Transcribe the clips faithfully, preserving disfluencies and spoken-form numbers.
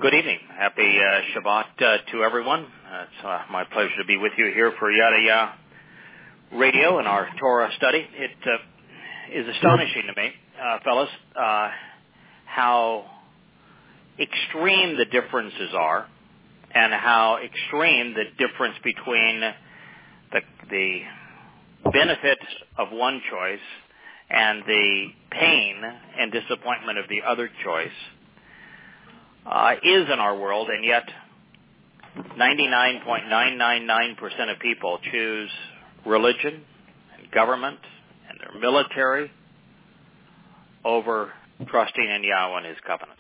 Good evening. Happy uh, Shabbat uh, to everyone. Uh, it's uh, my pleasure to be with you here for Yada Yah Radio and our Torah study. It uh, is astonishing to me, uh, fellas, uh, how extreme the differences are and how extreme the difference between the, the benefit of one choice and the pain and disappointment of the other choice uh, is in our world, and yet ninety-nine point nine nine nine percent of people choose religion and government and their military over trusting in Yahweh and His covenant.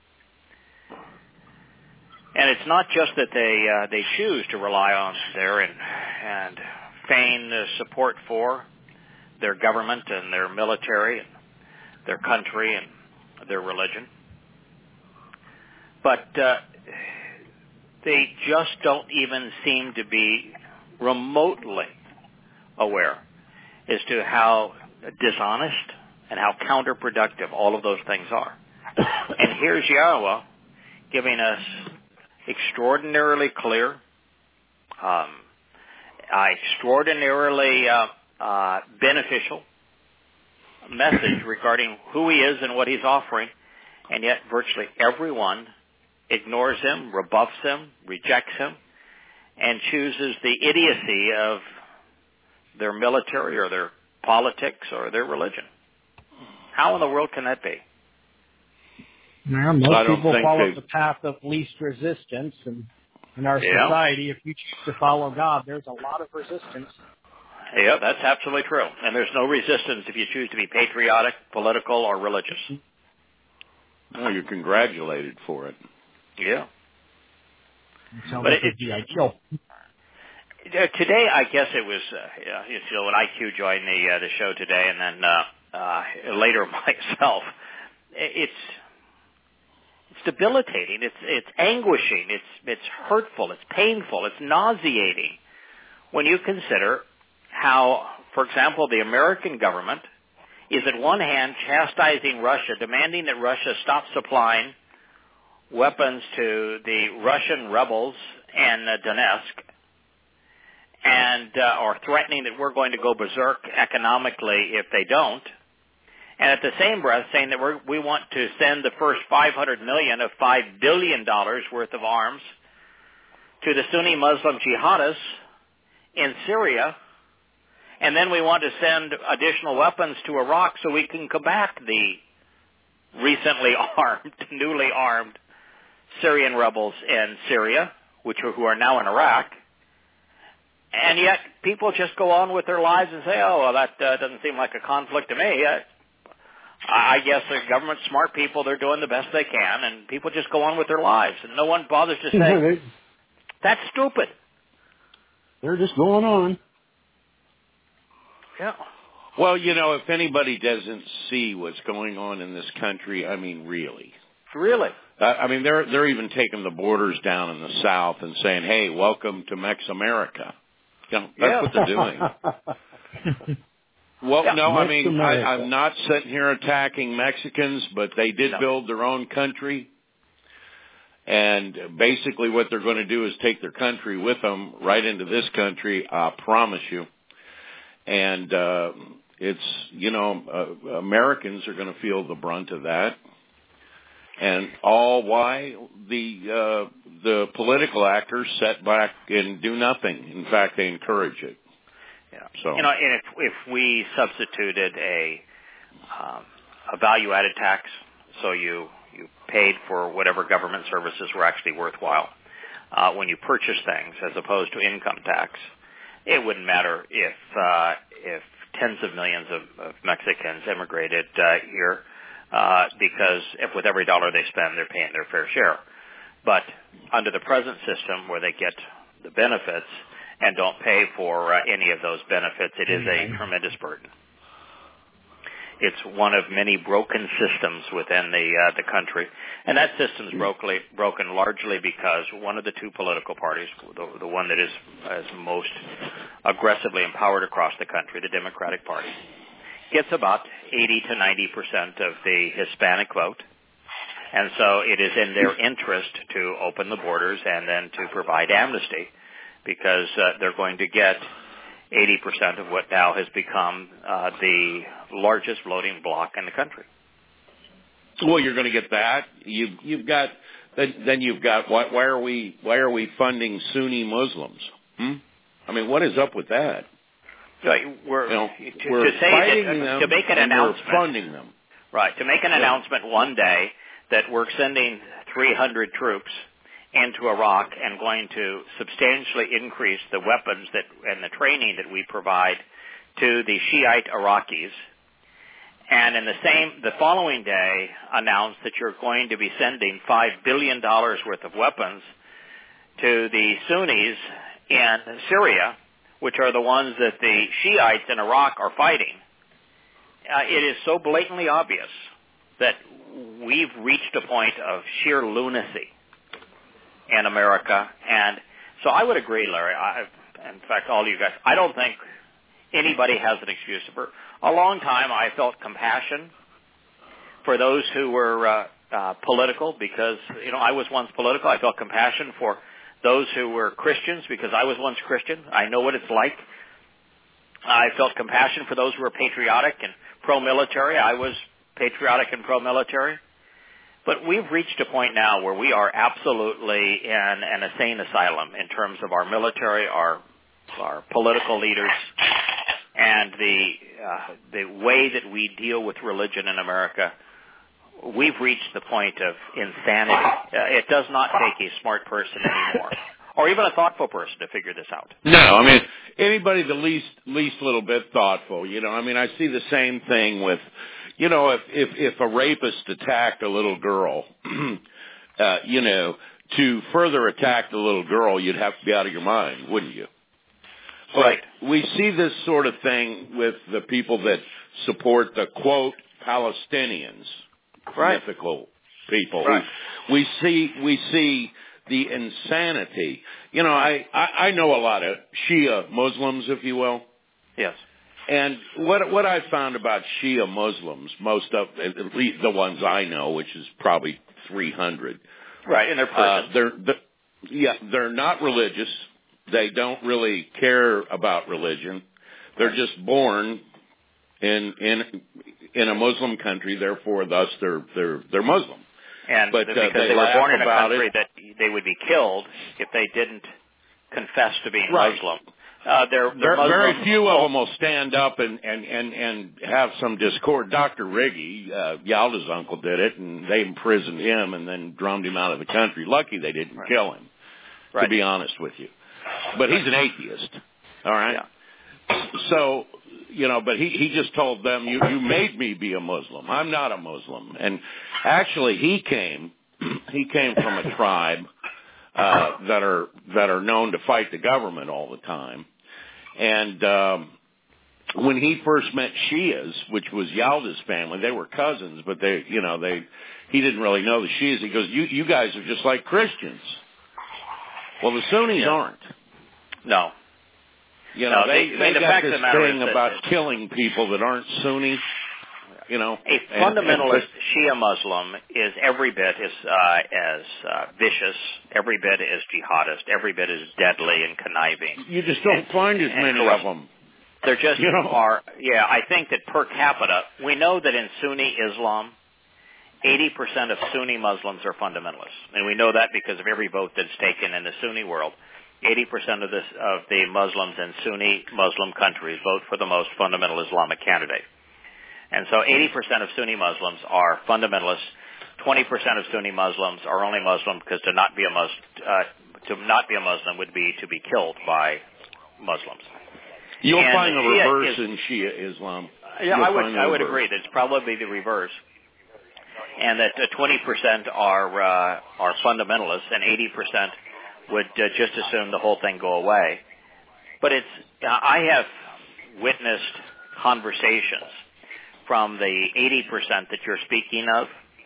And it's not just that they uh, they choose to rely on their and, and feign the support for their government and their military and their country and their religion, but uh, they just don't even seem to be remotely aware as to how dishonest and how counterproductive all of those things are. And here's Yahweh giving us extraordinarily clear, um, uh, extraordinarily uh, uh, beneficial message regarding who He is and what He's offering, and yet virtually everyone ignores Him, rebuffs Him, rejects Him, and chooses the idiocy of their military or their politics or their religion. How in the world can that be? Well, most people follow they... the path of least resistance, and in our yeah. society, if you choose to follow God, there's a lot of resistance. Yeah, that's absolutely true. And there's no resistance if you choose to be patriotic, political, or religious. No, you're congratulated for it. Yeah. Sounds but like it, the ideal. Today, I guess it was, uh, you know, when I Q joined the uh, the show today, and then uh, uh, later myself, it's it's debilitating. It's it's anguishing. It's it's hurtful. It's painful. It's nauseating when you consider how, for example, the American government is at one hand chastising Russia, demanding that Russia stop supplying weapons to the Russian rebels in uh, Donetsk, and uh, or threatening that we're going to go berserk economically if they don't, and at the same breath saying that we're, we want to send the first five hundred million dollars of five billion dollars worth of arms to the Sunni Muslim jihadists in Syria, and then we want to send additional weapons to Iraq so we can combat the recently armed, newly armed Syrian rebels in Syria, which are, who are now in Iraq. And yet people just go on with their lives and say, oh, well, that uh, doesn't seem like a conflict to me. Uh, I guess the government's smart people, they're doing the best they can, and people just go on with their lives. And no one bothers to say, that's stupid. They're just going on. Yeah. Well, you know, if anybody doesn't see what's going on in this country, I mean, really. Really? Uh, I mean, they're they're even taking the borders down in the South and saying, hey, welcome to Mex America. You know, that's yeah. what they're doing. Well, yeah. no, I mean, I, I'm not sitting here attacking Mexicans, but they did no. build their own country. And basically what they're going to do is take their country with them right into this country, I promise you. And uh, it's, you know, uh, Americans are going to feel the brunt of that. And all why the uh, the political actors sit back and do nothing. In fact, they encourage it. Yeah. So you know, and if if we substituted a um, a value-added tax, so you you paid for whatever government services were actually worthwhile uh, when you purchase things, as opposed to income tax, it wouldn't matter if uh, if tens of millions of, of Mexicans immigrated uh, here. Uh, because if with every dollar they spend, they're paying their fair share. But under the present system where they get the benefits and don't pay for uh, any of those benefits, it is a tremendous burden. It's one of many broken systems within the uh, the country. And that system's broken, broken largely because one of the two political parties, the, the one that is, is most aggressively empowered across the country, the Democratic Party, gets about eighty to ninety percent of the Hispanic vote, And so it is in their interest to open the borders and then to provide amnesty, because uh, they're going to get eighty percent of what now has become uh, the largest voting bloc in the country. Well, you're going to get that. You, you've got then, then you've got why, why are we why are we funding Sunni Muslims? Hmm? I mean, what is up with that? Right, we're you know, to, we're to say fighting that, them to make an and announcement, we're funding them. Right, to make an yeah. announcement one day that we're sending three hundred troops into Iraq and going to substantially increase the weapons that and the training that we provide to the Shiite Iraqis, and in the same the following day announce that you're going to be sending five billion dollars worth of weapons to the Sunnis in Syria, which are the ones that the Shiites in Iraq are fighting. Uh, it is so blatantly obvious that we've reached a point of sheer lunacy in America. And so I would agree, Larry. I, in fact, all of you guys, I don't think anybody has an excuse. For a long time, I felt compassion for those who were uh, uh, political because, you know, I was once political. I felt compassion for those who were Christians because I was once Christian. I know what it's like. I felt compassion for those who were patriotic and pro-military. I was patriotic and pro-military. But we've reached a point now where we are absolutely in an insane asylum in terms of our military, our our political leaders, and the uh, the way that we deal with religion in America. We've reached the point of insanity. Uh, it does not take a smart person anymore, or even a thoughtful person, to figure this out. No, I mean, anybody the least least little bit thoughtful, you know, I mean, I see the same thing with, you know, if if, if a rapist attacked a little girl, uh, you know, to further attack the little girl, you'd have to be out of your mind, wouldn't you? But right. We see this sort of thing with the people that support the, quote, Palestinians. Right. Mythical people. Right. We see we see the insanity. You know, I, I, I know a lot of Shia Muslims, if you will. Yes. And what what I found about Shia Muslims, most of at least the ones I know, which is probably three hundred. Right, and they're uh, they're, they're yeah, they're not religious. They don't really care about religion. They're just born in in in a Muslim country, therefore, thus they're they're they're Muslim. And but, because uh, they, they were born in a country it. that they would be killed if they didn't confess to being right. Muslim. Uh, they're, they're very, Muslim. very few of them will stand up and and and and have some discord. Doctor Riggy, uh, Yalda's uncle, did it, and they imprisoned him and then drummed him out of the country. Lucky they didn't right. kill him, right. to be honest with you. But he's an atheist. All right. Yeah. So. You know, but he, he just told them, you, you made me be a Muslim. I'm not a Muslim. And actually he came, he came from a tribe, uh, that are, that are known to fight the government all the time. And, um, when he first met Shias, which was Yalda's family, they were cousins, but they, you know, they, he didn't really know the Shias. He goes, you, you guys are just like Christians. Well, the Sunnis yeah. aren't. No. You know, no, they, they, they I mean, got this thing that, about that, killing people that aren't Sunni, you know. A fundamentalist Shia Muslim is every bit as, uh, as uh, vicious, every bit as jihadist, every bit as deadly and conniving. You just don't and, find as many of them. There just you know? are, yeah, I think that per capita, we know that in Sunni Islam, eighty percent of Sunni Muslims are fundamentalists. And we know that because of every vote that's taken in the Sunni world. eighty percent of, this, of the Muslims in Sunni Muslim countries vote for the most fundamental Islamic candidate. And so eighty percent of Sunni Muslims are fundamentalists. twenty percent of Sunni Muslims are only Muslim because to not be a Muslim, uh, to not be a Muslim would be to be killed by Muslims. You'll and find the reverse is, in Shia Islam. Yeah, You'll I would I would reverse. agree that it's probably the reverse. And that uh, twenty percent are uh, are fundamentalists and eighty percent would uh, just assume the whole thing go away. But it's uh, I have witnessed conversations from the eighty percent that you're speaking of,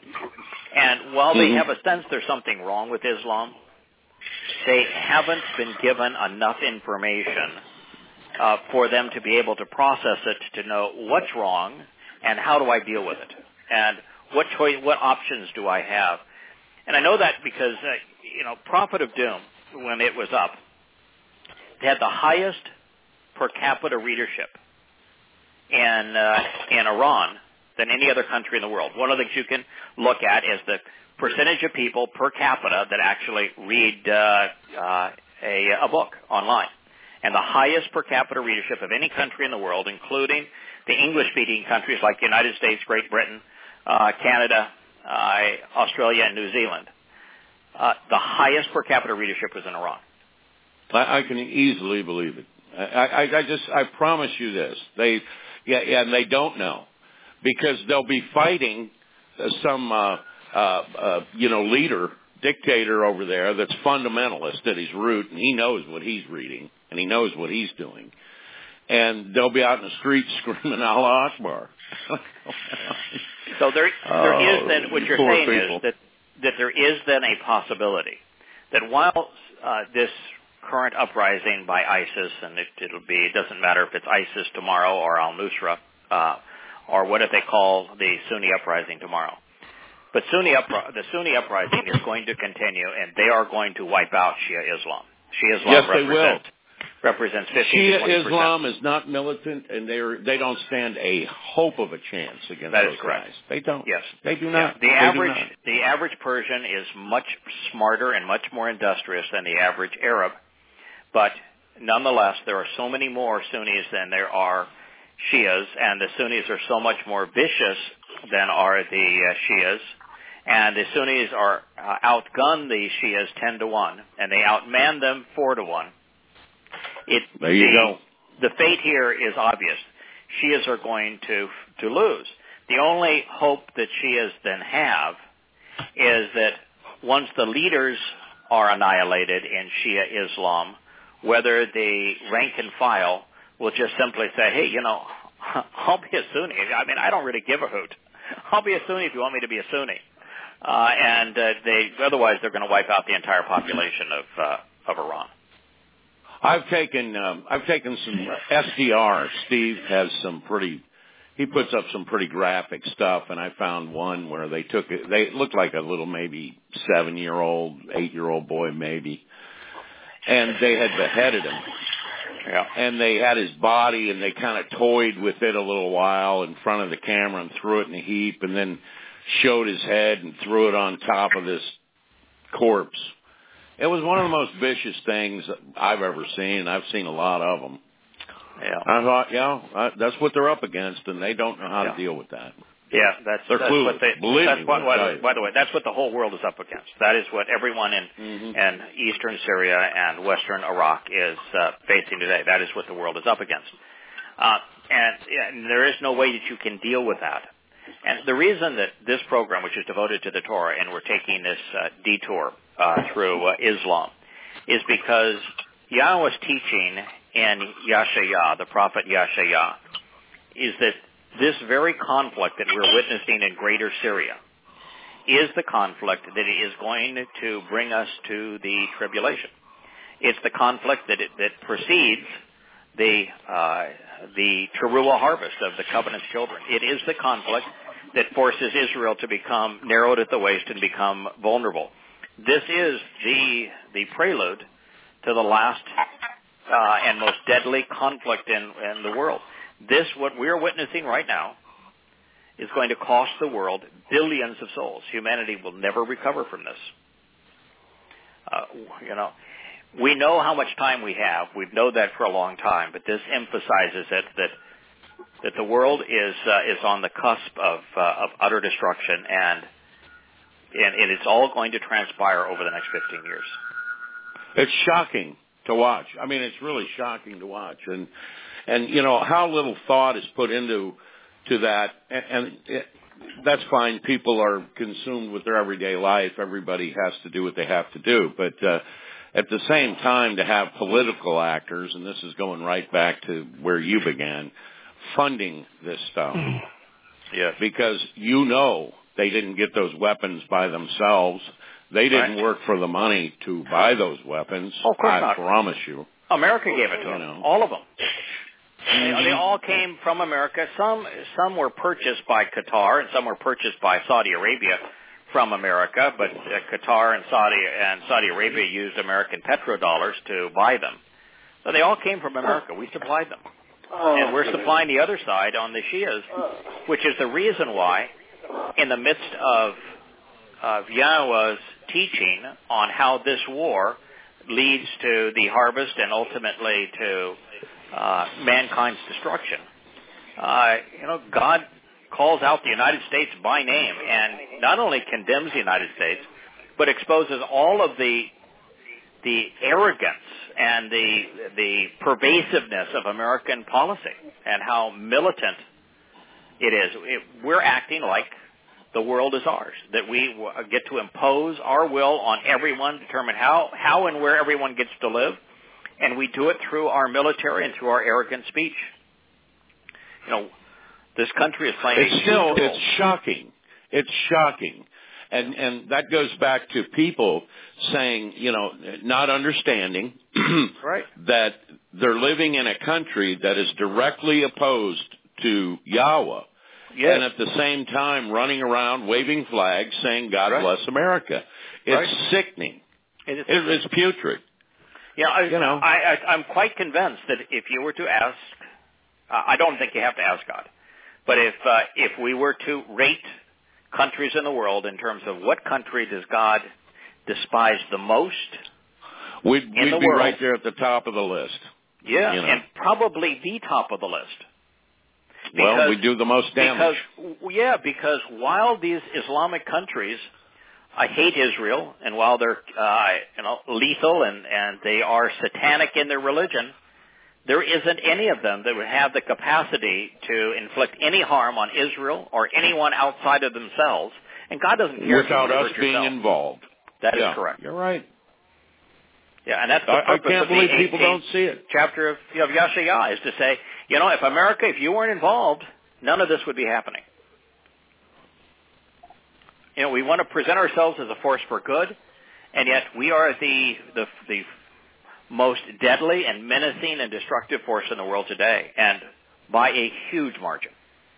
and while mm-hmm. they have a sense there's something wrong with Islam, they haven't been given enough information uh, for them to be able to process it, to know what's wrong and how do I deal with it. And what choice, what options do I have? And I know that because, uh, you know, Prophet of Doom, when it was up, they had the highest per capita readership in uh, in Iran than any other country in the world. One of the things you can look at is the percentage of people per capita that actually read uh, uh, a, a book online. And the highest per capita readership of any country in the world, including the English-speaking countries like the United States, Great Britain, uh, Canada, uh, Australia, and New Zealand. Uh, the highest per capita readership was in Iran. I, I can easily believe it. I, I, I just, I promise you this. They, yeah, yeah, and they don't know because they'll be fighting some, uh, uh, uh, you know, leader, dictator over there that's fundamentalist at his root, and he knows what he's reading and he knows what he's doing. And they'll be out in the streets screaming Allah Akbar. So there, there oh, is then, what you're saying people. is that, that there is then a possibility that while uh, this current uprising by ISIS, and it, it'll be, it doesn't matter if it's ISIS tomorrow or Al-Nusra, uh, or what if they call the Sunni uprising tomorrow. But Sunni upri- the Sunni uprising is going to continue, and they are going to wipe out Shia Islam. Shia Islam yes, represents, they will. represents fifteen to twenty percent. Shia Islam is not militant, and they they don't stand a hope of a chance against that those is correct. guys. They don't. Yes, they do not. Yeah. The they average not. the average Persian is much smarter and much more industrious than the average Arab, but nonetheless, there are so many more Sunnis than there are Shias, and the Sunnis are so much more vicious than are the uh, Shias. And the Sunnis are uh, outgun the Shias ten to one, and they outman them four to one. It, there you the, go. The fate here is obvious. Shias are going to to lose. The only hope that Shias then have is that once the leaders are annihilated in Shia Islam, whether the rank and file will just simply say, hey, you know, I'll be a Sunni. I mean, I don't really give a hoot. I'll be a Sunni if you want me to be a Sunni. Uh, and uh, they otherwise they're going to wipe out the entire population of uh, of Iran. I've taken um, I've taken some S D R. Steve has some pretty. He puts up some pretty graphic stuff, and I found one where they took it. They looked like a little maybe seven year old, eight year old boy maybe, and they had beheaded him. Yeah. And they had his body, and they kind of toyed with it a little while in front of the camera and threw it in a heap, and then showed his head and threw it on top of this corpse. It was one of the most vicious things I've ever seen. I've seen a lot of them. Yeah. I thought, yeah, that's what they're up against, and they don't know how yeah. to deal with that. Yeah, that's, they're that's clueless. what they, Believe that's me. What, by, the, by the way, that's what the whole world is up against. That is what everyone in, mm-hmm. in eastern Syria and western Iraq is uh, facing today. That is what the world is up against. Uh, and, and there is no way that you can deal with that. And the reason that this program, which is devoted to the Torah, and we're taking this uh, detour uh, through uh, Islam, is because Yahweh's teaching in Yashaya, the prophet Yashaya, is that this very conflict that we're witnessing in greater Syria is the conflict that is going to bring us to the tribulation. It's the conflict that it, that precedes the uh, the Teruah harvest of the covenant's children. It is the conflict that forces Israel to become narrowed at the waist and become vulnerable. This is the the prelude to the last uh, and most deadly conflict in, in the world. This, what we're witnessing right now, is going to cost the world billions of souls. Humanity will never recover from this. Uh, you know, we know how much time we have. We've known that for a long time, but this emphasizes it that that the world is uh, is on the cusp of uh, of utter destruction, and, and and it's all going to transpire over the next fifteen years. It's shocking to watch. I mean, it's really shocking to watch, and and you know how little thought is put into to that, and, and it, that's fine. People are consumed with their everyday life. Everybody has to do what they have to do, but uh, at the same time, to have political actors, and this is going right back to where you began, funding this stuff. Yeah. Because you know they didn't get those weapons by themselves. They didn't right. work for the money to buy those weapons. Oh, of course I not. promise you. America gave it to you them. Know. All of them. They, they all came from America. Some some were purchased by Qatar, and some were purchased by Saudi Arabia from America. But uh, Qatar and Saudi and Saudi Arabia used American petrodollars to buy them. So they all came from America. We supplied them, and we're supplying the other side on the Shias, which is the reason why, in the midst of of Yahweh's teaching on how this war leads to the harvest and ultimately to uh, mankind's destruction. Uh, you know, God calls out the United States by name and not only condemns the United States, but exposes all of the the arrogance and the the pervasiveness of American policy and how militant it is. It, we're acting like the world is ours, that we get to impose our will on everyone, determine how, how and where everyone gets to live, and we do it through our military and through our arrogant speech. You know, this country is playing it's a still, huge role. It's shocking. It's shocking. And, and that goes back to people saying, you know, not understanding right. that they're living in a country that is directly opposed to Yahweh. Yes. And at the same time running around waving flags saying, God right. bless America. It's right. sickening. It is it, it's putrid. Yeah, I, you know. I, I, I'm quite convinced that if you were to ask, uh, I don't think you have to ask God, but if uh, if we were to rate countries in the world in terms of what country does God despise the most, we'd, in we'd the be world, right there at the top of the list. Yeah, you know? And probably the top of the list. Because, well, we do the most damage. Because, yeah, because while these Islamic countries, I hate Israel, and while they're uh, you know lethal and, and they are satanic in their religion, there isn't any of them that would have the capacity to inflict any harm on Israel or anyone outside of themselves. And God doesn't care without if you us being yourself. involved. That yeah, is correct. You're right. Yeah, and that's the I, purpose I can't of believe the people don't see it. Chapter of, you know, of Yashayah is to say, you know, if America, if you weren't involved, none of this would be happening. You know, we want to present ourselves as a force for good, and yet we are the the, the most deadly and menacing and destructive force in the world today, and by a huge margin.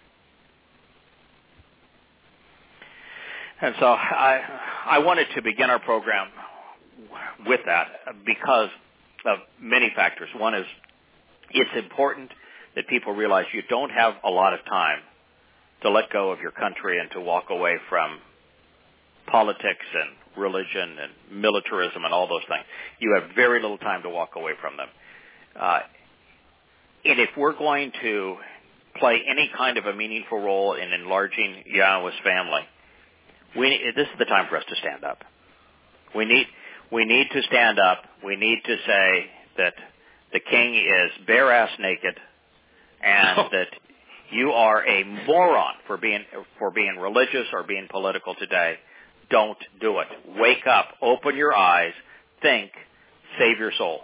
And so I I wanted to begin our program with that because of many factors. One is it's important that people realize you don't have a lot of time to let go of your country and to walk away from politics and religion and militarism and all those things. You have very little time to walk away from them. Uh, and if we're going to play any kind of a meaningful role in enlarging Yahweh's family, we, this is the time for us to stand up. We need we need to stand up. We need to say that the king is bare-ass naked and oh. that you are a moron for being for being religious or being political today. Don't do it. Wake up. Open your eyes. Think. Save your soul.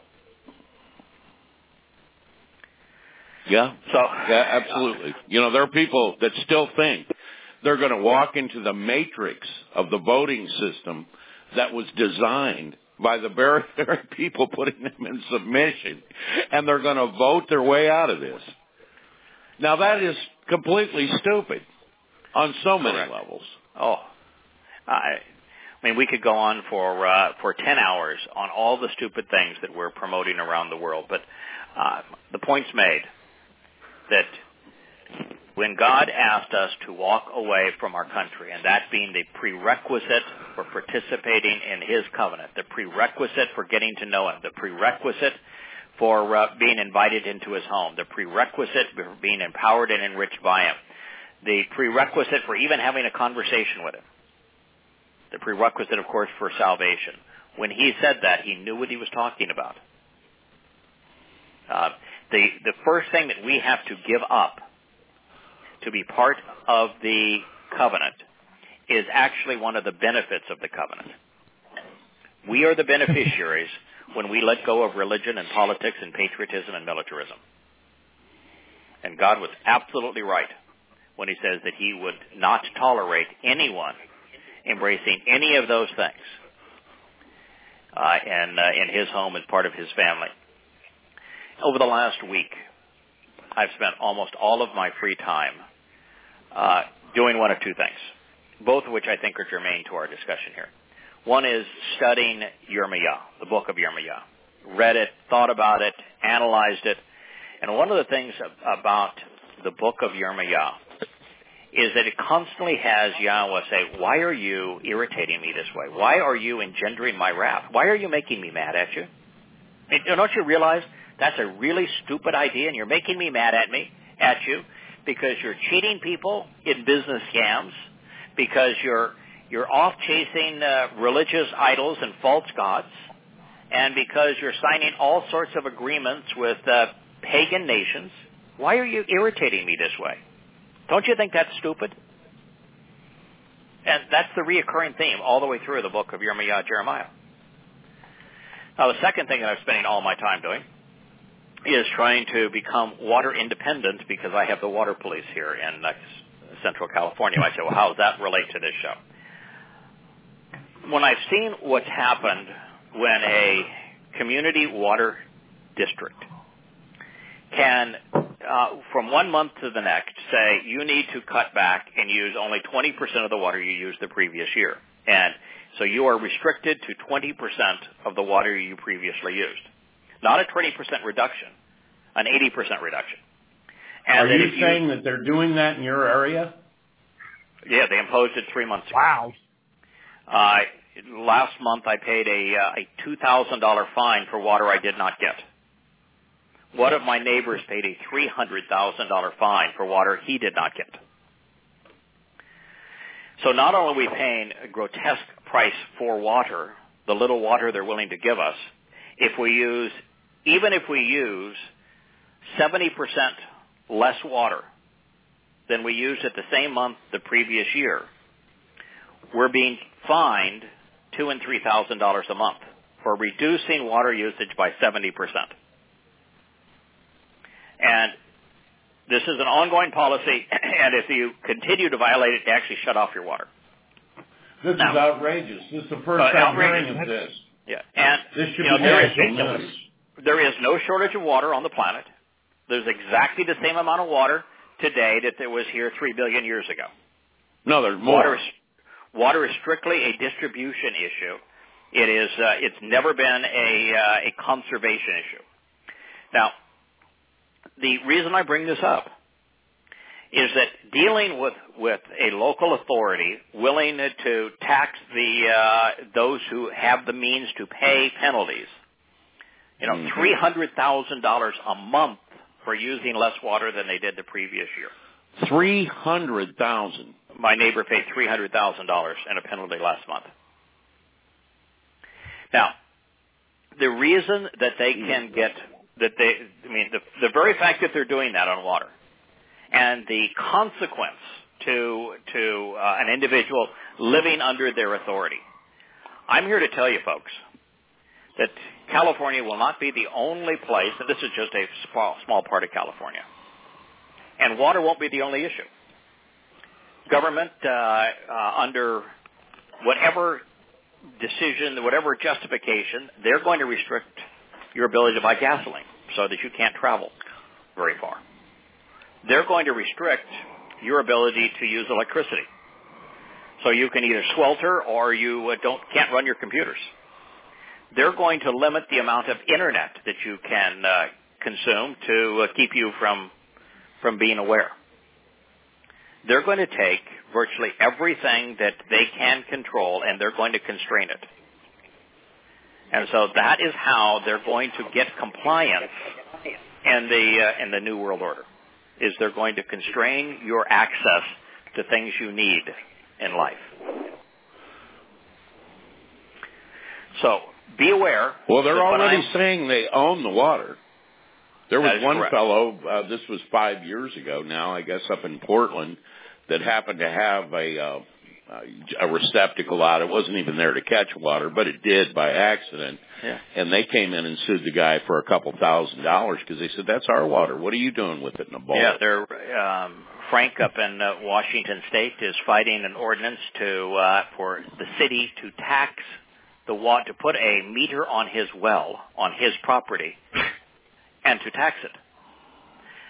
Yeah. So yeah, absolutely. You know, there are people that still think they're going to walk into the matrix of the voting system that was designed by the very, very people putting them in submission, and they're going to vote their way out of this. Now, that is completely stupid on so many Correct. levels. Oh, I, I mean, we could go on for uh, for ten hours on all the stupid things that we're promoting around the world, but uh, the point's made that when God asked us to walk away from our country, and that being the prerequisite for participating in His covenant, the prerequisite for getting to know Him, the prerequisite for uh, being invited into His home, the prerequisite for being empowered and enriched by Him, the prerequisite for even having a conversation with Him, the prerequisite, of course, for salvation. When He said that, He knew what He was talking about. Uh, the the first thing that we have to give up to be part of the covenant is actually one of the benefits of the covenant. We are the beneficiaries when we let go of religion and politics and patriotism and militarism. And God was absolutely right when He says that He would not tolerate anyone embracing any of those things uh, and uh, in His home as part of His family. Over the last week, I've spent almost all of my free time uh, doing one of two things, both of which I think are germane to our discussion here. One is studying Yirmiyah, the book of Yirmiyah. Read it, thought about it, analyzed it. And one of the things about the book of Yirmiyah is that it constantly has Yahweh say, why are you irritating me this way? Why are you engendering my wrath? Why are you making me mad at you? I mean, don't you realize that's a really stupid idea, and you're making me mad at me, at you, because you're cheating people in business scams, because you're you're off chasing uh, religious idols and false gods, and because you're signing all sorts of agreements with uh, pagan nations. Why are you irritating me this way? Don't you think that's stupid? And that's the reoccurring theme all the way through the book of Yirmiyah, Jeremiah. Now, the second thing that I'm spending all my time doing is trying to become water independent because I have the water police here in uh, Central California. I say, well, how does that relate to this show? When I've seen what's happened when a community water district can, uh, from one month to the next, say you need to cut back and use only twenty percent of the water you used the previous year. And so you are restricted to twenty percent of the water you previously used. Not a twenty percent reduction, an eighty percent reduction. And are you saying you, that they're doing that in your area? Yeah, they imposed it three months ago. Wow. Uh, last month I paid a, uh, a two thousand dollars fine for water I did not get. One of my neighbors paid a three hundred thousand dollars fine for water he did not get. So not only are we paying a grotesque price for water, the little water they're willing to give us, if we use, even if we use seventy percent less water than we used at the same month the previous year, we're being fined two and three thousand dollars a month for reducing water usage by seventy percent. And this is an ongoing policy, and if you continue to violate it, they actually shut off your water. This now, is outrageous. This is the first uh, time hearing of this. Yeah, and this should you know, be there national is, news. There is no shortage of water on the planet. There's exactly the same amount of water today that there was here three billion years ago. No, there's more. Water is, water is strictly a distribution issue. It is. Uh, it's never been a uh, a conservation issue. Now, the reason I bring this up is that dealing with, with a local authority willing to tax the uh, those who have the means to pay penalties, you know, mm-hmm. three hundred thousand dollars a month for using less water than they did the previous year. Three hundred thousand. My neighbor paid three hundred thousand dollars in a penalty last month. Now, the reason that they can get that they, I mean, the, the very fact that they're doing that on water, and the consequence to to uh, an individual living under their authority. I'm here to tell you, folks, that California will not be the only place, and this is just a small, small part of California, and water won't be the only issue. Government, uh, uh, under whatever decision, whatever justification, they're going to restrict your ability to buy gasoline so that you can't travel very far. They're going to restrict your ability to use electricity. So you can either swelter or you uh, don't can't run your computers. They're going to limit the amount of internet that you can uh, consume to uh, keep you from from being aware. They're going to take virtually everything that they can control and they're going to constrain it. And so that is how they're going to get compliance in the uh, in the New World Order. Is they're going to constrain your access to things you need in life. So be aware. Well, they're already saying they own the water. There was one correct. fellow, uh, this was five years ago now, I guess up in Portland, that happened to have a uh, a receptacle out. It wasn't even there to catch water, but it did by accident. Yeah. And they came in and sued the guy for a couple thousand dollars because they said, that's our water. What are you doing with it in a bowl? Yeah, they're, um, Frank up in uh, Washington State is fighting an ordinance to uh, for the city to tax the water, to put a meter on his well, on his property, and to tax it.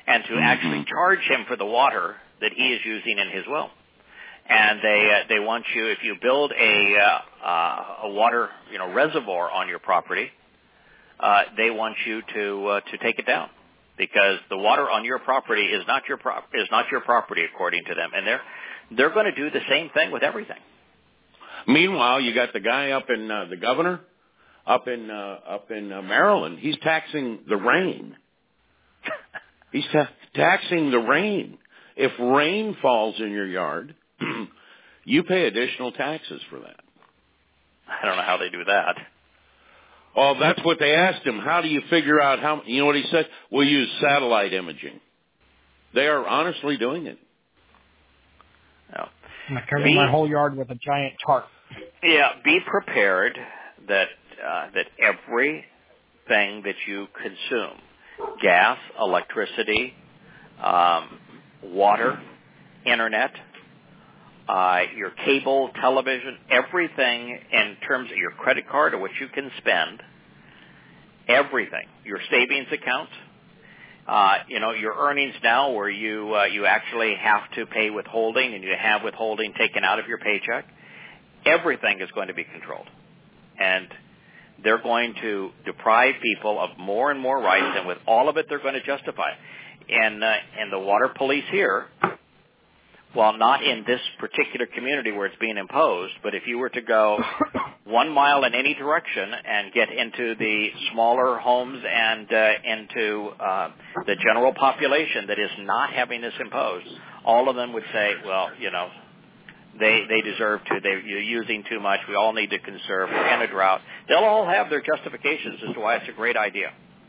and to mm-hmm. actually charge him for the water that he is using in his will. And they uh, they want you, if you build a uh, uh, a water you know reservoir on your property, uh, they want you to uh, to take it down, because the water on your property is not your prop is not your property according to them, and they're they're going to do the same thing with everything. Meanwhile, you got the guy up in uh, the governor up in uh, up in uh, Maryland. He's taxing the rain. He's ta- taxing the rain. If rain falls in your yard, you pay additional taxes for that. I don't know how they do that. Well, that's what they asked him. How do you figure out how, you know what he said? We'll use satellite imaging. They are honestly doing it. No. I'm covering my whole yard with a giant tarp. Yeah, be prepared that uh, that everything that you consume, gas, electricity, um, water, internet, uh, your cable, television, everything in terms of your credit card or what you can spend, everything, your savings accounts, uh, you know, your earnings now where you uh, you actually have to pay withholding and you have withholding taken out of your paycheck, everything is going to be controlled. And they're going to deprive people of more and more rights, and with all of it, they're going to justify it. And, uh, and the water police here, while not in this particular community where it's being imposed, but if you were to go one mile in any direction and get into the smaller homes and uh, into uh, the general population that is not having this imposed, all of them would say, well, you know, they they deserve to. They, you're using too much. We all need to conserve. We're in a drought. They'll all have their justifications as to why it's a great idea.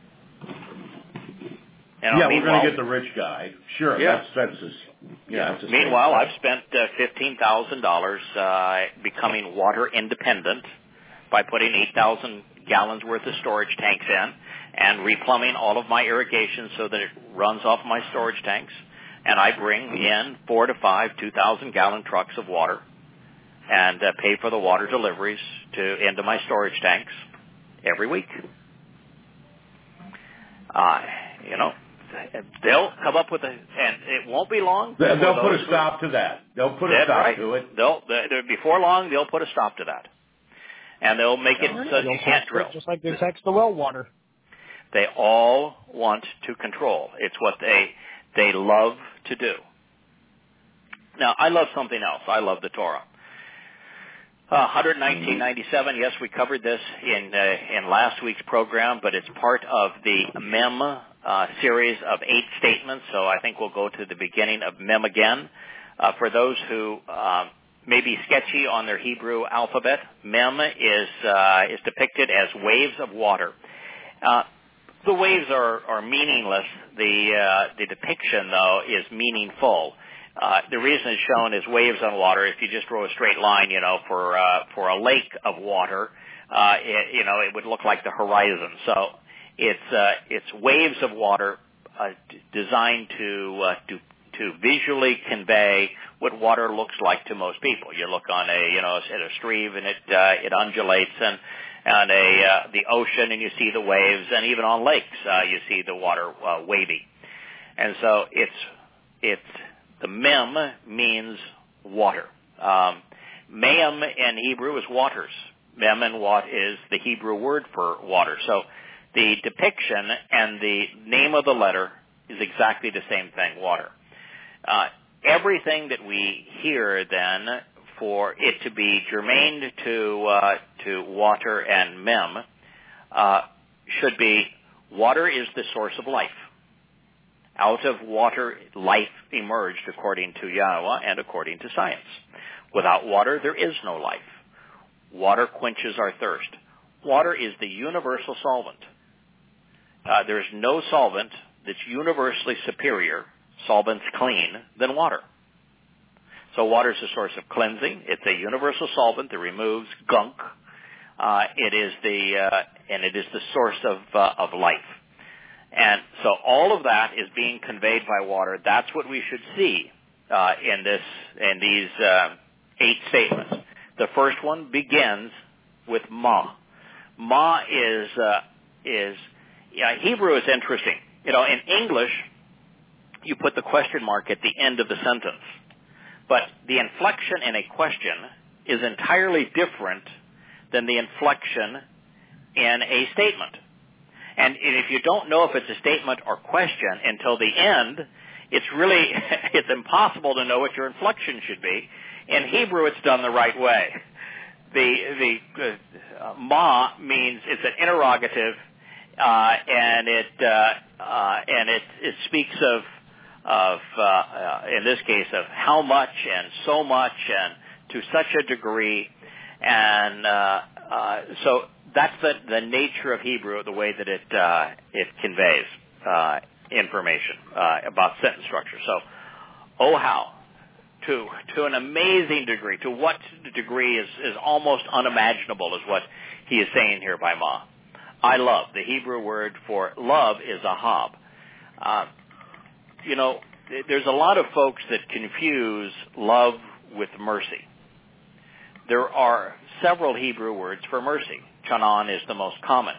You know, yeah, we're going to get the rich guy. Sure, yeah. that's that's just, yeah. That's meanwhile, I've spent uh, fifteen thousand dollars uh, becoming water independent by putting eight thousand gallons worth of storage tanks in and replumbing all of my irrigation so that it runs off my storage tanks. And I bring in four to five two thousand gallon trucks of water and uh, pay for the water deliveries to into my storage tanks every week. Uh, you know. They'll come up with a, and it won't be long. They'll, they'll put a stop who, to that. They'll put a stop right. to it. They'll, they, before long, they'll put a stop to that. And they'll make it so you can't drill. Just like they tax the well water. They all want to control. It's what they, they love to do. Now, I love something else. I love the Torah. Uh, one nineteen ninety-seven, yes, we covered this in uh, in last week's program, but it's part of the Mem uh, series of eight statements, so I think we'll go to the beginning of Mem again. Uh, for those who uh, may be sketchy on their Hebrew alphabet, Mem is uh, is depicted as waves of water. Uh, the waves are, are meaningless. The uh, the depiction, though, is meaningful. Uh, the reason it's shown as waves on water, if you just draw a straight line, you know, for, uh, for a lake of water, uh, it, you know, it would look like the horizon. So it's, uh, it's waves of water, uh, d- designed to, uh, to, to visually convey what water looks like to most people. You look on a, you know, at a stream and it, uh, it undulates, and, on a, uh, the ocean and you see the waves, and even on lakes, uh, you see the water, uh, wavy. And so it's, it's, the mem means water. Um, Mem in Hebrew is waters. Mem and wat is the Hebrew word for water. So the depiction and the name of the letter is exactly the same thing, water. Uh, everything that we hear then for it to be germane to uh, to water and mem uh, should be water is the source of life. Out of water, life emerged according to Yahweh and according to science. Without water, there is no life. Water quenches our thirst. Water is the universal solvent. Uh, there is no solvent that's universally superior, solvents clean, than water. So water is a source of cleansing. It's a universal solvent that removes gunk. Uh, it is the uh, and it is the source of uh, of life. And so all of that is being conveyed by water. That's what we should see uh, in this in these uh, eight statements. The first one begins with Ma. Ma is uh, is yeah, Hebrew is interesting. You know, in English, you put the question mark at the end of the sentence. But the inflection in a question is entirely different than the inflection in a statement. And if you don't know if it's a statement or question until the end, it's really, it's impossible to know what your inflection should be. In Hebrew, it's done the right way. The, the, uh, ma means it's an interrogative, uh, and it, uh, uh, and it, it speaks of, of, uh, uh, in this case, of how much and so much and to such a degree. And, uh, uh, so that's the, the nature of Hebrew, the way that it, uh, it conveys, uh, information, uh, about sentence structure. So, oh how, to, to an amazing degree, to what degree is, is almost unimaginable is what he is saying here by ma. I love. The Hebrew word for love is ahab. Uh, you know, there's a lot of folks that confuse love with mercy. There are several Hebrew words for mercy. Chanan is the most common.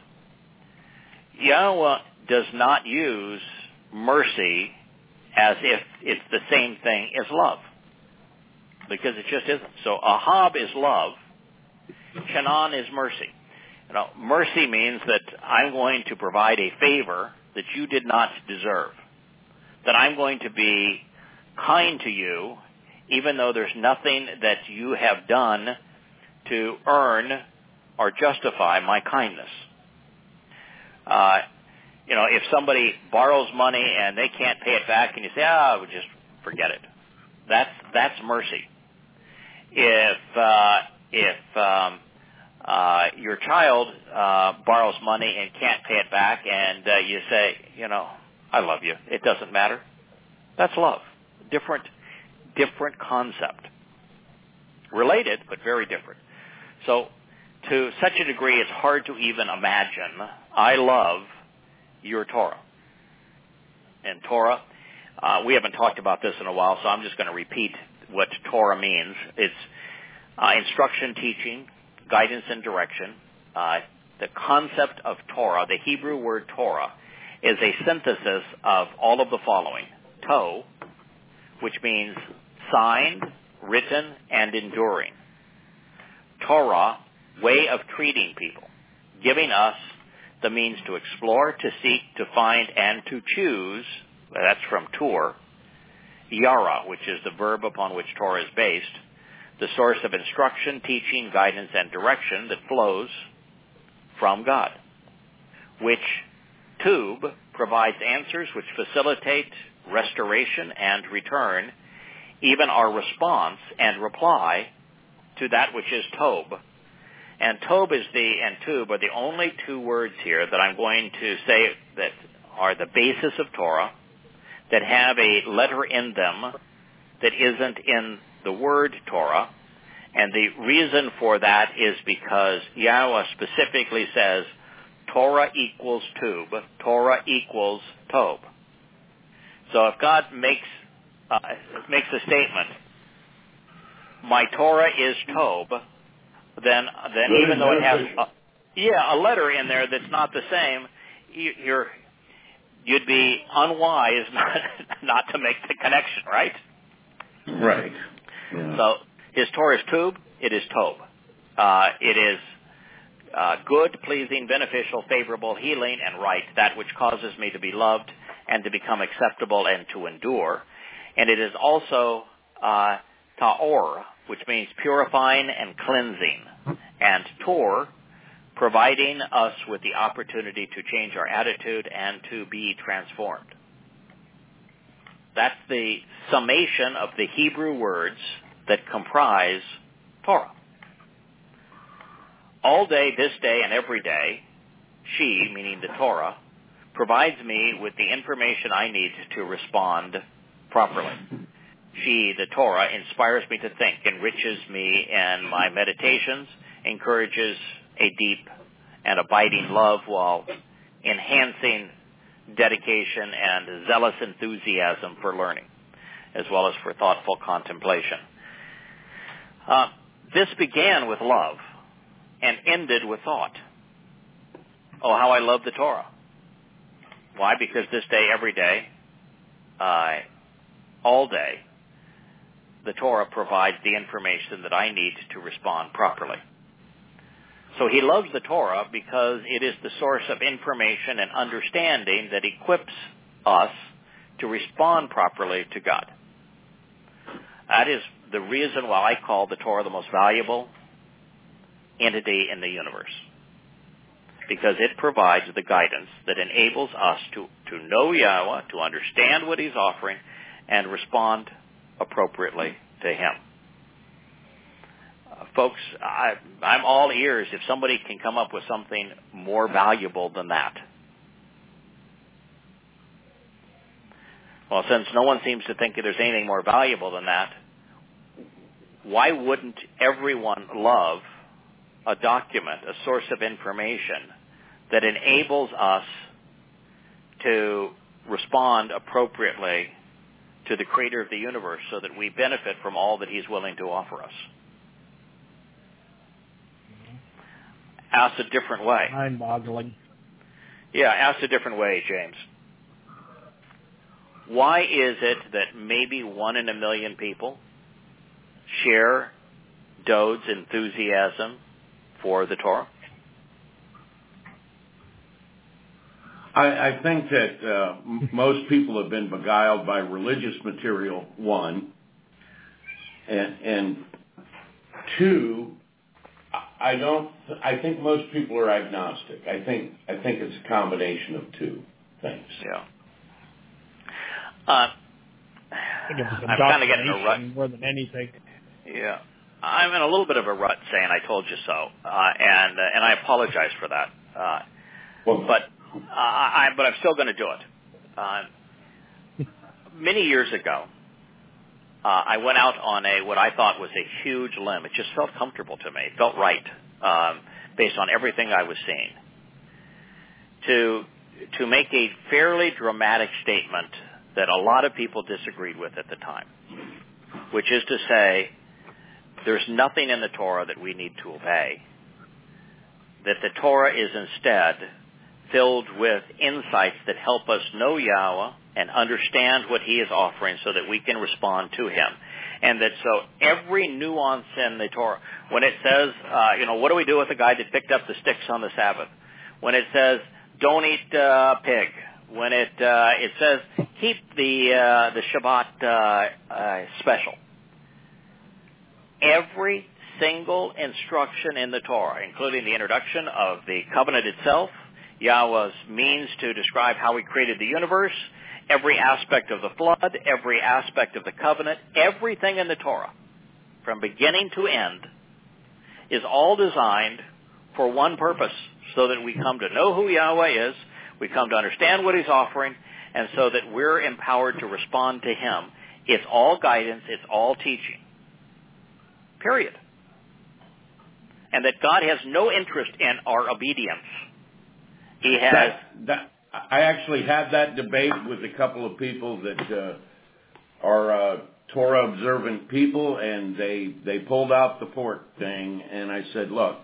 Yahweh does not use mercy as if it's the same thing as love, because it just isn't. So ahab is love. Chanan is mercy. You know, mercy means that I'm going to provide a favor that you did not deserve, that I'm going to be kind to you even though there's nothing that you have done to earn or justify my kindness. Uh, you know, if somebody borrows money and they can't pay it back and you say, ah, oh, just forget it. That's, that's mercy. If, uh, if, um, uh, your child, uh, borrows money and can't pay it back and, uh, you say, you know, I love you, it doesn't matter. That's love. Different, different concept. Related, but very different. So, to such a degree, it's hard to even imagine, I love your Torah. And Torah, uh, we haven't talked about this in a while, so I'm just going to repeat what Torah means. It's uh, instruction, teaching, guidance, and direction. Uh, the concept of Torah, the Hebrew word Torah, is a synthesis of all of the following. To, which means signed, written, and enduring. Torah, way of treating people, giving us the means to explore, to seek, to find, and to choose. That's from Tur. Yara, which is the verb upon which Torah is based, the source of instruction, teaching, guidance, and direction that flows from God. Which Tub provides answers which facilitate restoration and return, even our response and reply to that which is Tob. And Tob is the, and Tub are the only two words here that I'm going to say that are the basis of Torah, that have a letter in them that isn't in the word Torah. And the reason for that is because Yahweh specifically says Torah equals Tub, Torah equals Tob. So if God makes uh, makes a statement, my Torah is Tob, then then even though it has a, yeah a letter in there that's not the same, you, you're you'd be unwise not, not to make the connection, right? Right. Yeah. So his Torah is Tub, it is Tob. Uh, it is uh, good, pleasing, beneficial, favorable, healing, and right, that which causes me to be loved and to become acceptable and to endure. And it is also uh, Ta'or, which means purifying and cleansing, and Tor, providing us with the opportunity to change our attitude and to be transformed. That's the summation of the Hebrew words that comprise Torah. All day, this day, and every day, she, meaning the Torah, provides me with the information I need to respond properly. She, the Torah, inspires me to think, enriches me in my meditations, encourages a deep and abiding love while enhancing dedication and zealous enthusiasm for learning, as well as for thoughtful contemplation. Uh, this began with love and ended with thought. Oh, how I love the Torah. Why? Because this day, every day, uh, all day, the Torah provides the information that I need to respond properly. So he loves the Torah because it is the source of information and understanding that equips us to respond properly to God. That is the reason why I call the Torah the most valuable entity in the universe, because it provides the guidance that enables us to, to know Yahweh, to understand what he's offering, and respond appropriately to him. Uh, folks, I, I'm all ears if somebody can come up with something more valuable than that. Well, since no one seems to think that there's anything more valuable than that, why wouldn't everyone love a document, a source of information that enables us to respond appropriately to the Creator of the universe so that we benefit from all that he's willing to offer us? Asked a different way. Mind-boggling. Yeah, asked a different way, James. Why is it that maybe one in a million people share Dode's enthusiasm for the Torah? I, I think that uh, m- most people have been beguiled by religious material, one, and, and two, I don't. I think most people are agnostic. I think I think it's a combination of two things. Yeah. Uh, I'm kind of getting a rut more than anything. Yeah, I'm in a little bit of a rut saying "I told you so," uh, and uh, and I apologize for that. Uh, well, but uh, I but I'm still going to do it. Uh, many years ago, uh, I went out on a what I thought was a huge limb. It just felt comfortable to me. It felt right um, based on everything I was seeing. To to make a fairly dramatic statement that a lot of people disagreed with at the time, which is to say, there's nothing in the Torah that we need to obey. That the Torah is instead filled with insights that help us know Yahweh and understand what he is offering so that we can respond to him. And that so every nuance in the Torah, when it says, uh, you know, what do we do with the guy that picked up the sticks on the Sabbath? When it says, don't eat uh, pig. When it uh, it says, keep the uh, the Shabbat uh, uh, special. Every single instruction in the Torah, including the introduction of the covenant itself, Yahweh's means to describe how he created the universe, every aspect of the flood, every aspect of the covenant, everything in the Torah, from beginning to end, is all designed for one purpose, so that we come to know who Yahweh is, we come to understand what he's offering, and so that we're empowered to respond to him. It's all guidance, it's all teaching. Period. And that God has no interest in our obedience. He has... That, that, I actually had that debate with a couple of people that uh, are uh, Torah-observant people, and they, they pulled out the pork thing, and I said, look,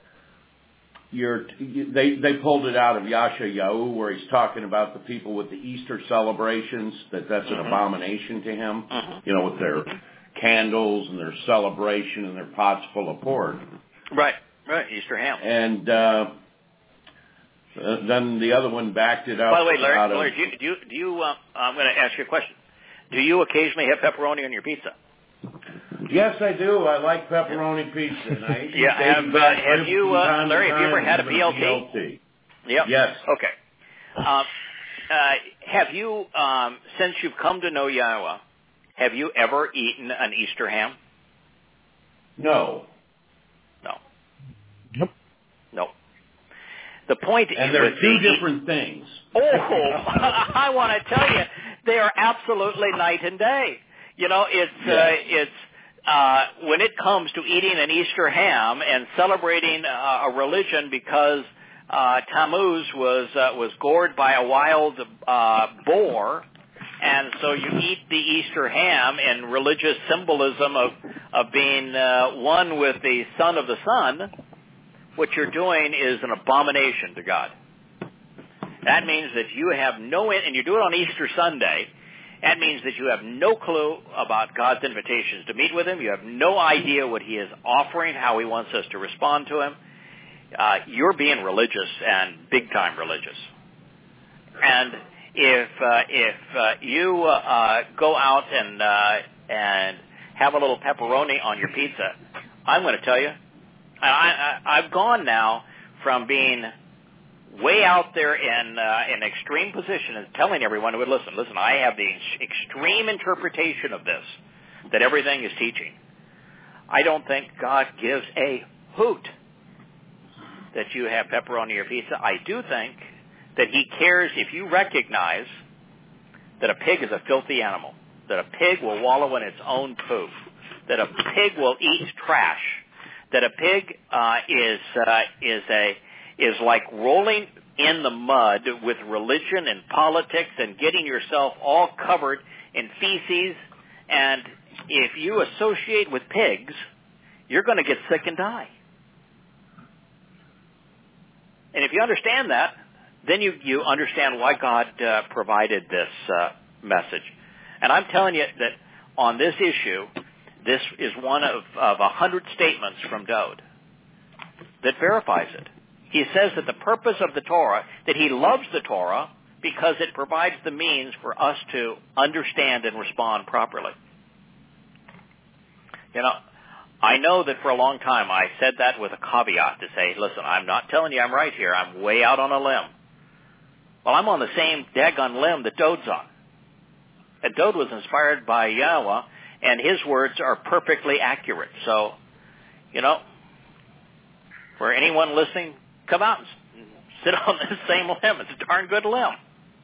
You're, they they pulled it out of Yashayahu, where he's talking about the people with the Easter celebrations, that that's an mm-hmm. abomination to him, mm-hmm. you know, with their candles and their celebration and their pots full of pork. Right, right, Easter ham. And uh, then the other one backed it up. By the way, Larry, out of, Larry do you, do you, do you uh, I'm going to ask you a question. Do you occasionally have pepperoni on your pizza? Yes, I do. I like pepperoni pizza. And I eat yeah, have, uh, have you, uh, Larry, have you ever had a B L T? B L T? Yep. Yes. Okay. Um, uh, have you, um, since you've come to know Yahweh, have you ever eaten an Easter ham? No. No. Nope. No. The point and is... And they're two different things. Oh, I want to tell you, they are absolutely night and day. You know, it's, yes. uh, it's, Uh, when it comes to eating an Easter ham and celebrating uh, a religion because uh, Tammuz was uh, was gored by a wild uh, boar, and so you eat the Easter ham in religious symbolism of of being uh, one with the Son of the Sun, what you're doing is an abomination to God. That means that you have no, and you do it on Easter Sunday, That means that you have no clue about God's invitations to meet with him. You have no idea what he is offering, how he wants us to respond to him. Uh, you're being religious and big-time religious. And if uh, if uh, you uh, go out and uh, and have a little pepperoni on your pizza, I'm going to tell you, I, I, I've gone now from being way out there in uh, an extreme position and telling everyone who would listen, listen, I have the extreme interpretation of this, that everything is teaching. I don't think God gives a hoot that you have pepperoni on your pizza. I do think that he cares if you recognize that a pig is a filthy animal, that a pig will wallow in its own poop, that a pig will eat trash, that a pig uh, is uh, is a is like rolling in the mud with religion and politics and getting yourself all covered in feces. And if you associate with pigs, you're going to get sick and die. And if you understand that, then you, you understand why God uh, provided this uh, message. And I'm telling you that on this issue, this is one of, of a hundred statements from Dowd that verifies it. He says that the purpose of the Torah, that he loves the Torah because it provides the means for us to understand and respond properly. You know, I know that for a long time I said that with a caveat to say, listen, I'm not telling you I'm right here. I'm way out on a limb. Well, I'm on the same daggone limb that Dowd's on. And Dowd was inspired by Yahweh, and his words are perfectly accurate. So, you know, for anyone listening, come out and sit on this same limb. It's a darn good limb.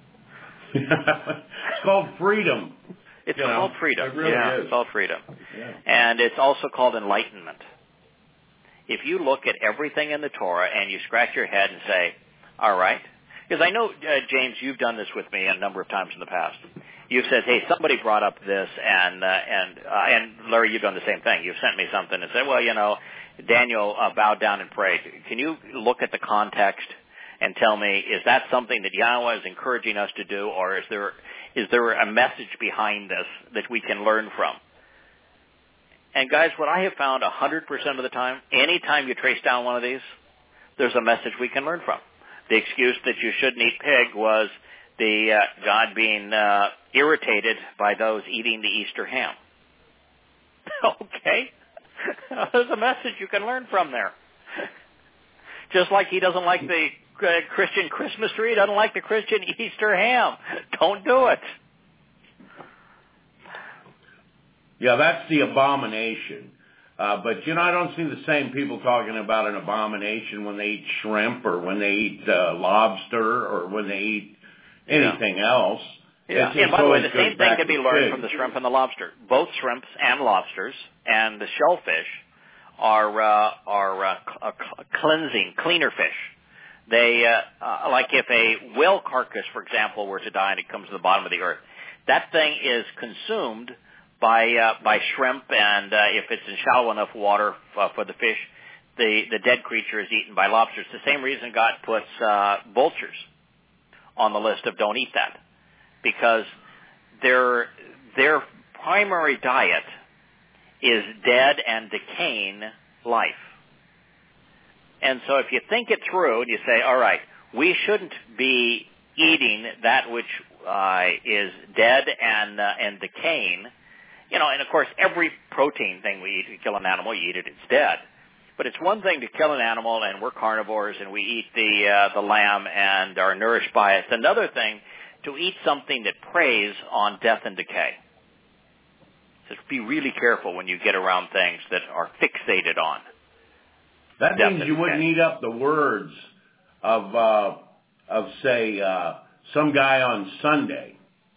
It's called freedom. It's you called know, freedom. It really yeah, is. it's called freedom. Yeah. And it's also called enlightenment. If you look at everything in the Torah and you scratch your head and say, all right, because I know, uh, James, you've done this with me a number of times in the past. You've said, hey, somebody brought up this, and uh, and uh, and Larry, you've done the same thing. You've sent me something and said, well, you know, Daniel uh, bowed down and prayed. Can you look at the context and tell me, is that something that Yahweh is encouraging us to do, or is there is there a message behind this that we can learn from? And guys, what I have found one hundred percent of the time, any time you trace down one of these, there's a message we can learn from. The excuse that you shouldn't eat pig was the uh, God being uh, irritated by those eating the Easter ham. Okay. There's a message you can learn from there. Just like he doesn't like the uh, Christian Christmas tree, he doesn't like the Christian Easter ham. Don't do it. Yeah, that's the abomination. Uh, but, you know, I don't see the same people talking about an abomination when they eat shrimp or when they eat uh, lobster or when they eat anything yeah. else. Yeah. It's, and it's by the way, the same thing can be learned from the shrimp and the lobster. Both shrimps and lobsters and the shellfish are uh, are uh, cl- cleansing, cleaner fish. They uh, uh, like if a whale carcass, for example, were to die and it comes to the bottom of the earth, that thing is consumed by uh, by shrimp, and uh, if it's in shallow enough water uh, for the fish, the the dead creature is eaten by lobsters. The same reason God puts uh, vultures on the list of don't eat that, because their their primary diet is dead and decaying life. And so if you think it through and you say, all right, we shouldn't be eating that which uh, is dead and uh, and decaying. You know, and of course, every protein thing we eat, we kill an animal, you eat it, it's dead. But it's one thing to kill an animal, and we're carnivores, and we eat the uh, the lamb and are nourished by it. It's another thing to eat something that preys on death and decay. So be really careful when you get around things that are fixated on. That means you wouldn't eat up the words of, uh, of say, uh, some guy on Sunday.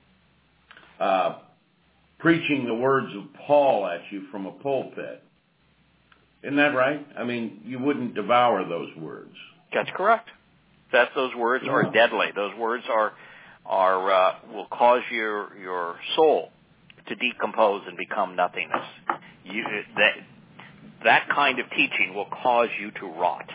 Uh, preaching the words of Paul at you from a pulpit. Isn't that right? I mean, you wouldn't devour those words. That's correct. That those words yeah. are deadly. Those words are are uh, will cause your your soul to decompose and become nothingness. You, that that kind of teaching will cause you to rot,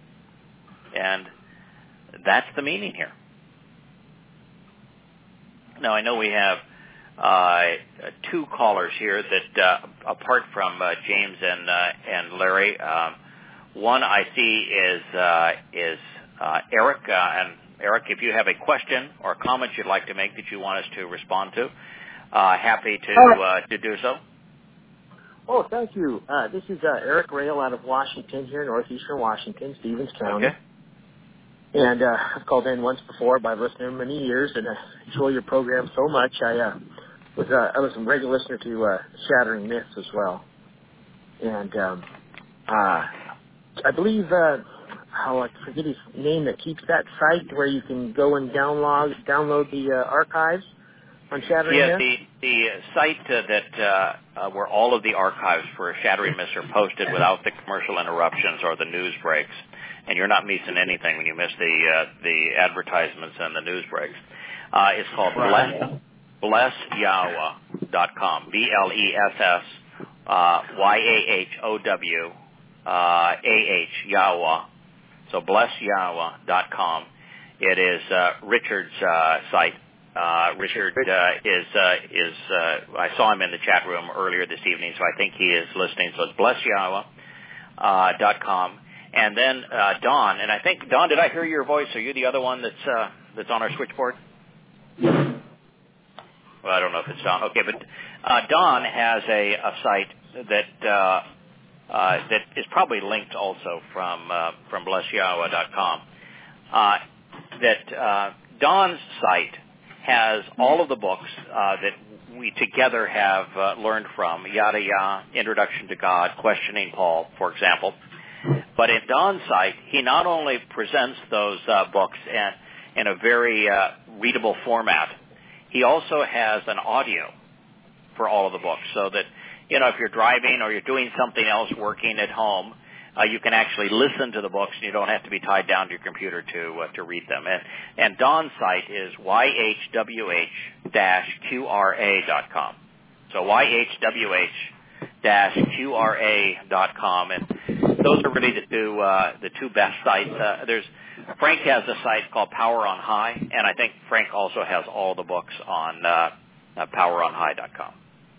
and that's the meaning here. Now, I know we have uh, two callers here that, uh, apart from uh, James and uh, and Larry, um, one I see is uh, is uh, Eric. Uh, and Eric, if you have a question or a comment you'd like to make that you want us to respond to, uh, happy to uh, to do so. Oh, thank you. Uh, this is uh, Eric Rail out of Washington, here in northeastern Washington, Stevens County. Okay. And uh, I've called in once before, but I've listened to many years, and I enjoy your program so much. I uh, was uh, I was a regular listener to uh, Shattering Myths as well. And um, uh, I believe, uh, how I forget his name, that keeps that site where you can go and download download the uh, archives on Shattering yeah, Myths. the the site uh, that uh, uh, where all of the archives for Shattering Myths are posted without the commercial interruptions or the news breaks, and you're not missing anything when you miss the uh, the advertisements and the news breaks. Uh, it's called Bless bless yahowah dot com. B L E S S uh, Y A H O W uh, A H Yahowah. So bless yahowah dot com. It is uh, Richard's uh, site. Uh, Richard uh, is uh, is uh, I saw him in the chat room earlier this evening, so I think he is listening. So it's bless yahowah dot com. And then uh, Don, and I think Don, did I hear your voice? Are you the other one that's uh, that's on our switchboard? Well, I don't know if it's Don. Okay, but uh, Don has a, a site that uh, uh, that is probably linked also from uh, from bless yahowah dot com. Uh, that uh, Don's site has all of the books uh, that we together have uh, learned from, Yada Yah, Introduction to God, Questioning Paul, for example. But in Don's site, he not only presents those uh, books in, in a very uh, readable format, he also has an audio for all of the books, so that, you know, if you're driving or you're doing something else working at home, uh, you can actually listen to the books and you don't have to be tied down to your computer to uh, to read them. And, and Don's site is Y H W H Q R A dot com. So Y H W H Q R A dot com, and those are really the two uh, the two best sites. Uh, there's Frank has a site called Power on High, and I think Frank also has all the books on uh, uh, power on high dot com.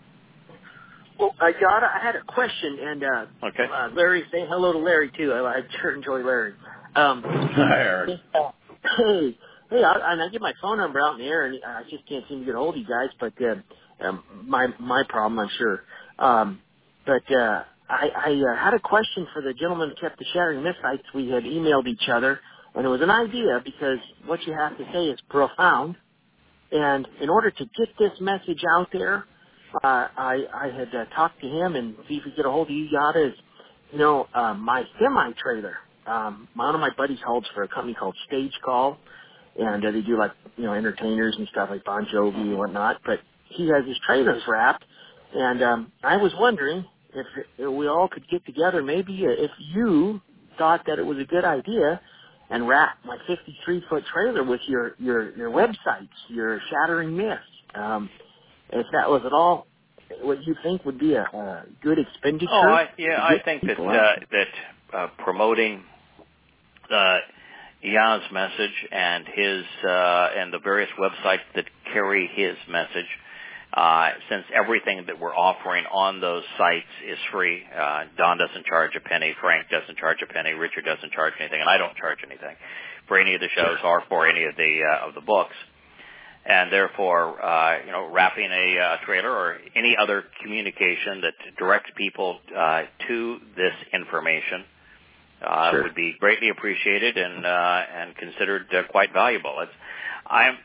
Well, I got. I had a question, and uh, okay. uh, Larry, say hello to Larry too. I, I sure enjoy Larry. Um, Hi, Eric. Uh, hey, hey, I, and I get my phone number out in the air, and I just can't seem to get a hold of you guys. But uh, um, my my problem, I'm sure. Um, but uh, I, I uh, had a question for the gentleman who kept the Shattering Myths sites. We had emailed each other, and it was an idea because what you have to say is profound. And in order to get this message out there, uh, I, I had uh, talked to him and see if we could get a hold of you, Yada. Is, you know, uh, my semi-trailer. Um, one of my buddies holds for a company called Stage Call, and uh, they do like, you know, entertainers and stuff like Bon Jovi and whatnot. But he has his trailers wrapped, and um, I was wondering if, if we all could get together, maybe if you thought that it was a good idea, and wrap my fifty-three foot trailer with your, your, your websites, your Shattering Myths. Um, if that was at all what you think would be a, a good expenditure. Oh, I, yeah, I think that uh, that uh, promoting uh, Yah's message and his uh, and the various websites that carry his message, uh, since everything that we're offering on those sites is free. Uh, Don doesn't charge a penny, Frank doesn't charge a penny, Richard doesn't charge anything, and I don't charge anything for any of the shows or for any of the uh, of the books. And therefore, uh, you know, wrapping a uh, trailer or any other communication that directs people uh, to this information uh, sure. would be greatly appreciated and uh, and considered uh, quite valuable. It's, I'm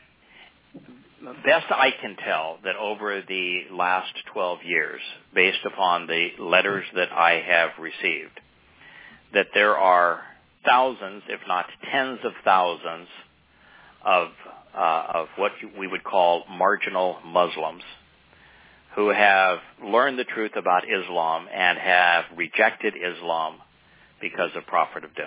best I can tell that over the last twelve years, based upon the letters that I have received, that there are thousands, if not tens of thousands, of uh, of what we would call marginal Muslims who have learned the truth about Islam and have rejected Islam because of Prophet of Doom.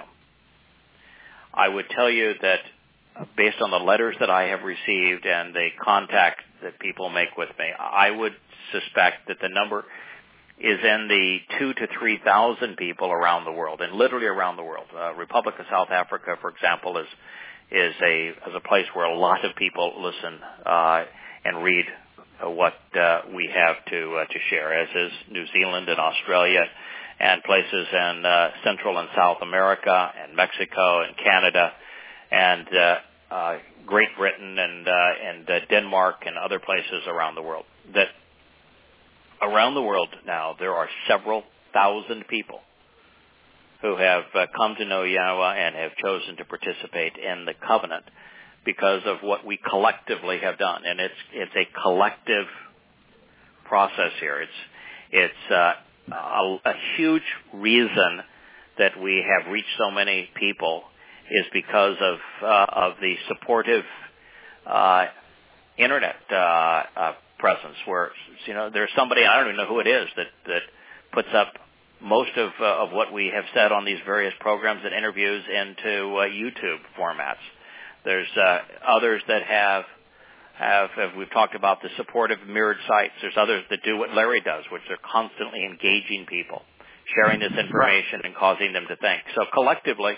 I would tell you that based on the letters that I have received and the contact that people make with me, I would suspect that the number is in the two to three thousand people around the world, and literally around the world. Uh, Republic of South Africa, for example, is is a is a place where a lot of people listen uh, and read what uh, we have to uh, to share, as is New Zealand and Australia and places in uh, Central and South America and Mexico and Canada and uh, uh, Great Britain and uh, and uh, Denmark and other places around the world. That around the world now there are several thousand people who have uh, come to know Yahweh and have chosen to participate in the covenant because of what we collectively have done. And it's it's a collective process here. It's it's uh, a, a huge reason that we have reached so many people is because of uh, of the supportive uh, internet uh, uh, presence. Where you know there's somebody, I don't even know who it is, that that puts up most of uh, of what we have said on these various programs and interviews into uh, YouTube formats. There's uh, others that have, have, have, we've talked about the supportive mirrored sites. There's others that do what Larry does, which are constantly engaging people, sharing this information and causing them to think. So collectively,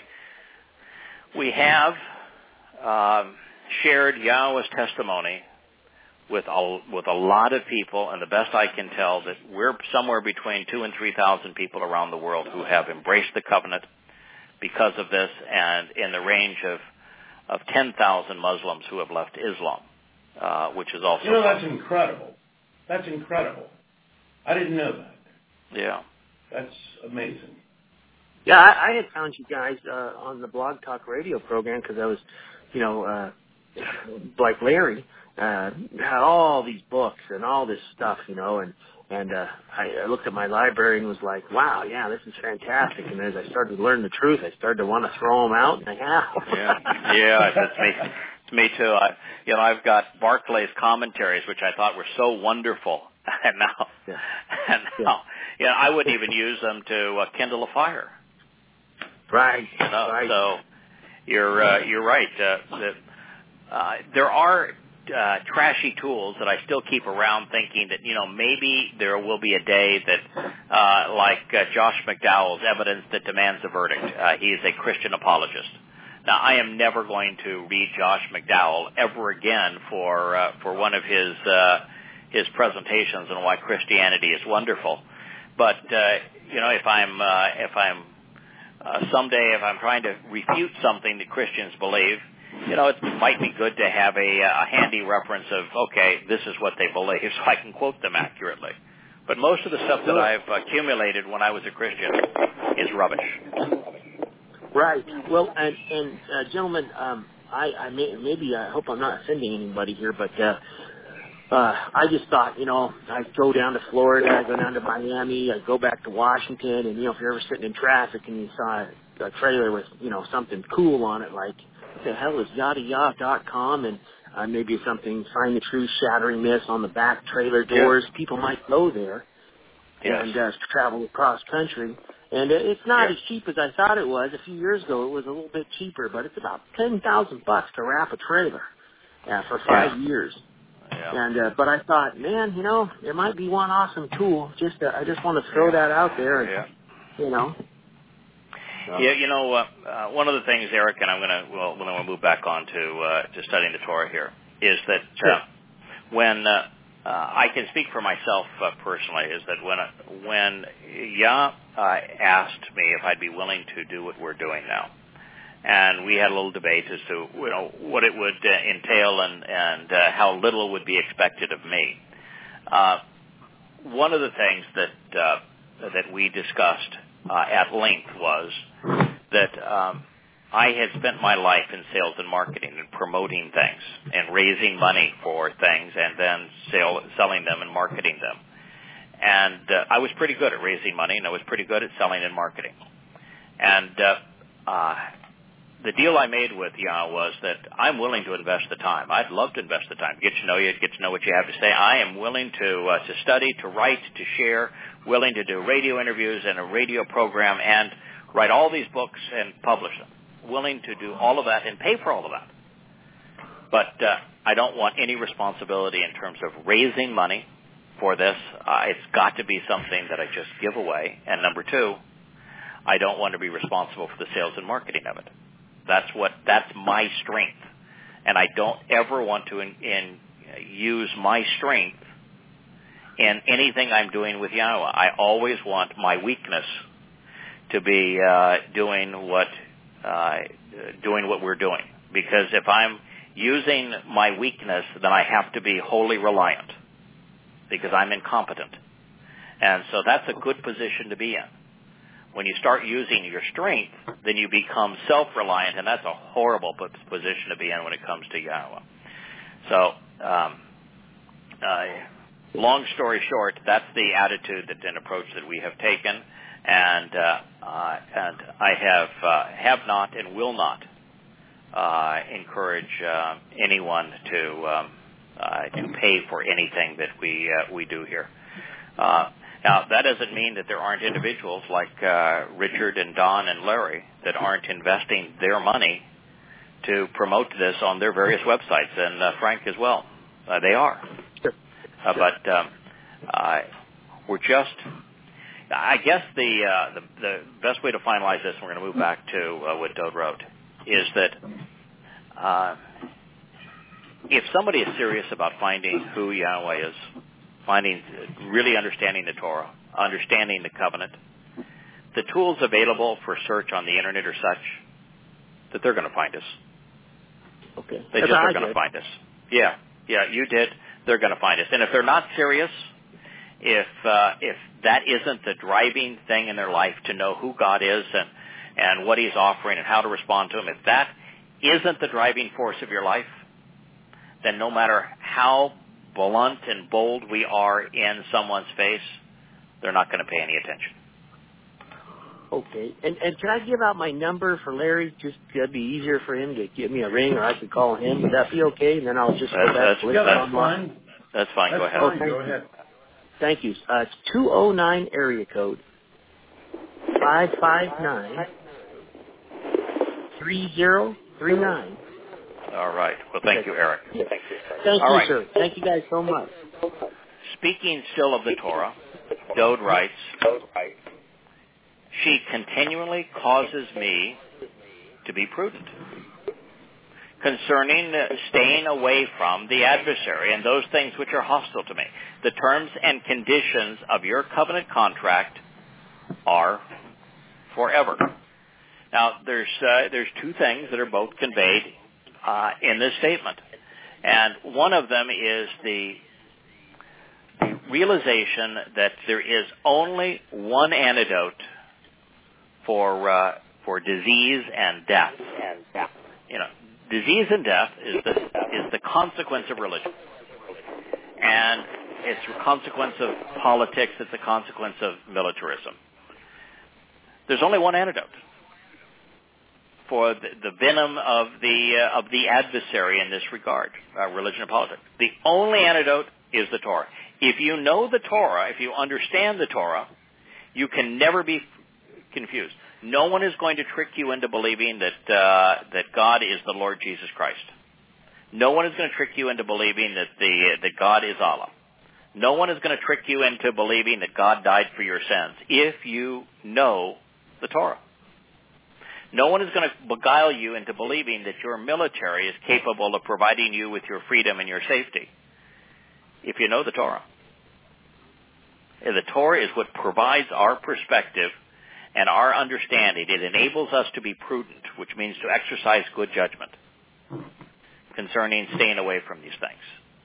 we have um, shared Yahweh's testimony with a, with a lot of people, and the best I can tell that we're somewhere between two and three thousand people around the world who have embraced the covenant because of this, and in the range of of ten thousand Muslims who have left Islam, uh, which is also... You know, that's incredible. That's incredible. I didn't know that. Yeah. That's amazing. Yeah, I, I had found you guys uh, on the Blog Talk Radio program because I was, you know, uh, like Larry, uh, had all these books and all this stuff, you know, and And uh, I, I looked at my library and was like, wow, yeah, this is fantastic. And as I started to learn the truth, I started to want to throw them out, and I have. yeah, yeah, that's me. It's me too. I, you know, I've got Barclay's commentaries, which I thought were so wonderful, and now, yeah. and now, yeah. you know, I wouldn't even use them to uh, kindle a fire. Right. You know, right. So you're uh, you're right. Uh, that uh, there are. Uh, trashy tools that I still keep around, thinking that, you know, maybe there will be a day that, uh, like uh, Josh McDowell's Evidence That Demands a Verdict. Uh, he is a Christian apologist. Now, I am never going to read Josh McDowell ever again for uh, for one of his uh, his presentations on why Christianity is wonderful. But uh, you know, if I'm uh, if I'm uh, someday if I'm trying to refute something that Christians believe, you know, it might be good to have a, a handy reference of, okay, this is what they believe, so I can quote them accurately. But most of the stuff that I've accumulated when I was a Christian is rubbish. Right. Well, and, and uh, gentlemen, um, I, I may, maybe I hope I'm not offending anybody here, but uh, uh, I just thought, you know, I go down to Florida, I go down to Miami, I go back to Washington, and, you know, if you're ever sitting in traffic and you saw a trailer with, you know, something cool on it, like, what the hell is yada yada dot com, and uh, maybe something, Find the Truth, Shattering Myths on the back trailer doors. Yep. People might go there yes. and uh, travel across country. And it's not yep. as cheap as I thought it was. A few years ago, it was a little bit cheaper, but it's about ten thousand bucks to wrap a trailer uh, for five yeah. years. Yeah. And uh, but I thought, man, you know, there might be one awesome tool. Just uh, I just want to throw yeah. that out there, and, yeah. you know. So. Yeah, you know, uh, uh, one of the things, Eric, and I'm going to, well, when I move back on to, uh, to studying the Torah here, is that sure. uh, when uh, uh, I can speak for myself uh, personally, is that when uh, when Yah uh, asked me if I'd be willing to do what we're doing now, and we had a little debate as to, you know, what it would uh, entail and, and uh, how little would be expected of me. Uh, one of the things that uh, that we discussed uh, at length was that um, I had spent my life in sales and marketing and promoting things and raising money for things and then sell, selling them and marketing them. And uh, I was pretty good at raising money, and I was pretty good at selling and marketing. And uh, uh, the deal I made with Yah was that I'm willing to invest the time. I'd love to invest the time, get to know you, get to know what you have to say. I am willing to uh, to study, to write, to share, willing to do radio interviews and a radio program and write all these books and publish them, willing to do all of that and pay for all of that. But uh, I don't want any responsibility in terms of raising money for this. Uh, it's got to be something that I just give away. And number two, I don't want to be responsible for the sales and marketing of it. That's what, that's my strength. And I don't ever want to in, in, use my strength in anything I'm doing with Yahweh. I always want my weakness to be uh, doing what uh, doing what we're doing. Because if I'm using my weakness, then I have to be wholly reliant because I'm incompetent. And so that's a good position to be in. When you start using your strength, then you become self-reliant, and that's a horrible position to be in when it comes to Yahweh. So, um, uh, long story short, that's the attitude that, and approach that we have taken, and uh, uh, and I have uh, have not and will not uh, encourage uh, anyone to um, uh, to pay for anything that we uh, we do here. Uh, Now, that doesn't mean that there aren't individuals like uh, Richard and Don and Larry that aren't investing their money to promote this on their various websites, and uh, Frank as well. Uh, they are. Sure. Uh, but um, uh, we're just, I guess the, uh, the the best way to finalize this, and we're going to move back to uh, what Dode wrote, is that uh, if somebody is serious about finding who Yahweh is, finding, really understanding the Torah, understanding the covenant, the tools available for search on the internet are such that they're going to find us. Okay. They just are going to find us. Yeah, yeah, you did. They're going to find us. And if they're not serious, if uh, if that isn't the driving thing in their life to know who God is and, and what He's offering and how to respond to Him, if that isn't the driving force of your life, then no matter how blunt and bold we are in someone's face, they're not going to pay any attention. Okay. And and can I give out my number for Larry? Just that'd be easier for him to give me a ring, or I could call him. Would that be okay? And then I'll just that's, go back that's, to that's, that's fine. That's fine. That's go ahead. Fine. Okay. Go ahead. Thank you. Uh, it's two oh nine area code five five nine three zero three nine. All right. Well, thank you, Eric. Thank you, Thank All you right. sir. Thank you guys so much. Speaking still of the Torah, Dode writes, she continually causes me to be prudent concerning staying away from the adversary and those things which are hostile to me. The terms and conditions of your covenant contract are forever. Now, there's uh, there's two things that are both conveyed uh, in this statement, and one of them is the realization that there is only one antidote for uh, for disease and death. And you know, disease and death is the is the consequence of religion, and it's a consequence of politics. It's a consequence of militarism. There's only one antidote for the, the venom of the uh, of the adversary in this regard, uh, religion and politics. The only antidote is the Torah. If you know the Torah, if you understand the Torah, you can never be confused. No one is going to trick you into believing that uh, that God is the Lord Jesus Christ. No one is going to trick you into believing that the that God is Allah. No one is going to trick you into believing that God died for your sins if you know the Torah. No one is going to beguile you into believing that your military is capable of providing you with your freedom and your safety if you know the Torah. And the Torah is what provides our perspective and our understanding. It enables us to be prudent, which means to exercise good judgment concerning staying away from these things.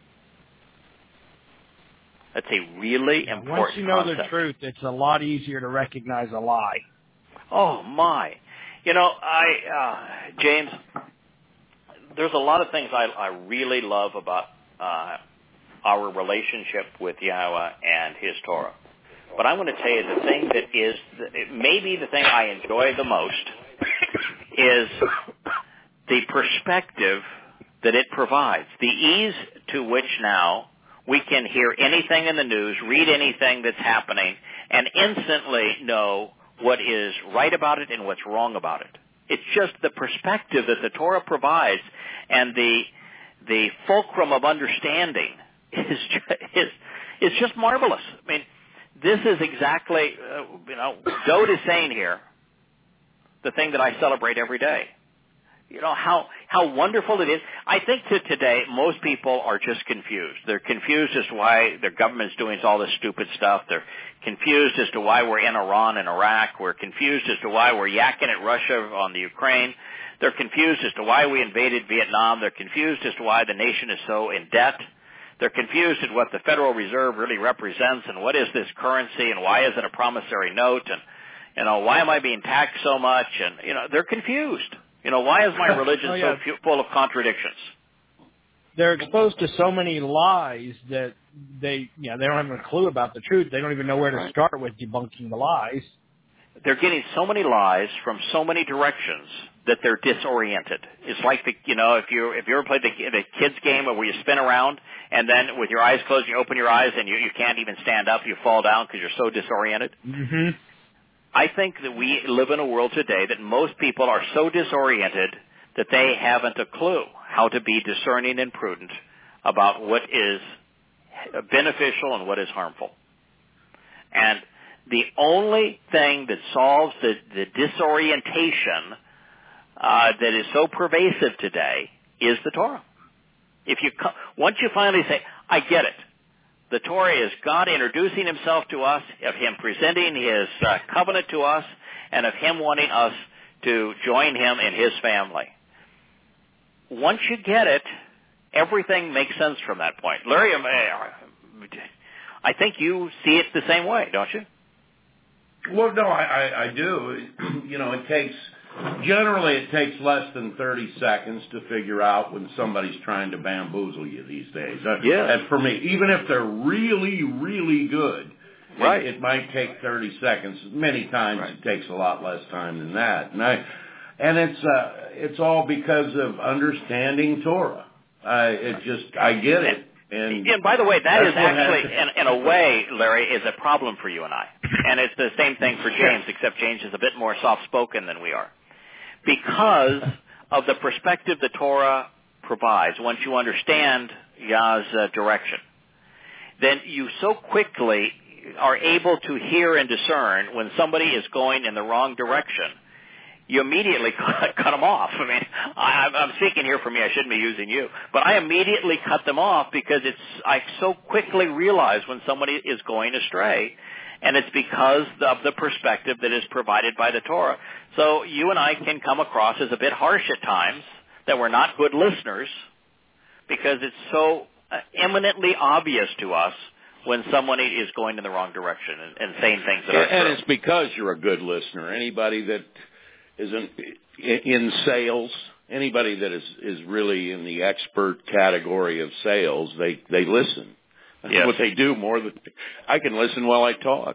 That's a really important concept. Once you know the truth, it's a lot easier to recognize a lie. Oh, my. You know, I, uh, James, there's a lot of things I, I really love about uh, our relationship with Yahweh and His Torah. But I'm going to tell you the thing that is, maybe the thing I enjoy the most is the perspective that it provides, the ease to which now we can hear anything in the news, read anything that's happening, and instantly know what is right about it and what's wrong about it. It's just the perspective that the Torah provides, and the the fulcrum of understanding is is is just marvelous. I mean, this is exactly, uh, you know, Dode is saying here the thing that I celebrate every day. You know, how, how wonderful it is. I think that today most people are just confused. They're confused as to why their government's doing all this stupid stuff. They're confused as to why we're in Iran and Iraq. We're confused as to why we're yakking at Russia on the Ukraine. They're confused as to why we invaded Vietnam. They're confused as to why the nation is so in debt. They're confused at what the Federal Reserve really represents and what is this currency and why is it a promissory note and, you know, why am I being taxed so much? And, you know, they're confused. You know, why is my religion oh, yeah. so full of contradictions? They're exposed to so many lies that they, you know, they don't have a clue about the truth. They don't even know where to start with debunking the lies. They're getting so many lies from so many directions that they're disoriented. It's like the, you know, if you if you ever played the, the kids game where you spin around and then with your eyes closed, you open your eyes and you, you can't even stand up, you fall down because you're so disoriented. Mm-hmm. I think that we live in a world today that most people are so disoriented that they haven't a clue how to be discerning and prudent about what is beneficial and what is harmful. And the only thing that solves the, the disorientation uh, that is so pervasive today is the Torah. If you once you finally say, I get it, the Torah is God introducing himself to us, of him presenting his uh, covenant to us, and of him wanting us to join him in his family. Once you get it, everything makes sense from that point. Larry, I think you see it the same way, don't you? Well, no, I, I, I do. You know, it takes, generally it takes less than thirty seconds to figure out when somebody's trying to bamboozle you these days. Yeah. And for me, even if they're really, really good, right. it, it might take thirty seconds. Many times right. It takes a lot less time than that. And I, and it's, uh, it's all because of understanding Torah. I, it just, I get it. And, and by the way, that is actually, in, in a way, Larry, is a problem for you and I. And it's the same thing for James, except James is a bit more soft-spoken than we are. Because of the perspective the Torah provides, once you understand Yah's uh, direction, then you so quickly are able to hear and discern when somebody is going in the wrong direction. You immediately cut, cut them off. I mean, I, I'm speaking here for me. I shouldn't be using you. But I immediately cut them off because it's I so quickly realize when somebody is going astray. And it's because of the perspective that is provided by the Torah. So you and I can come across as a bit harsh at times, that we're not good listeners, because it's so eminently obvious to us when someone is going in the wrong direction and, and saying things that are true. And it's because you're a good listener. Anybody that is in, in sales, anybody that is, is really in the expert category of sales, they, they listen. That's yes. what they do more than I can listen while I talk.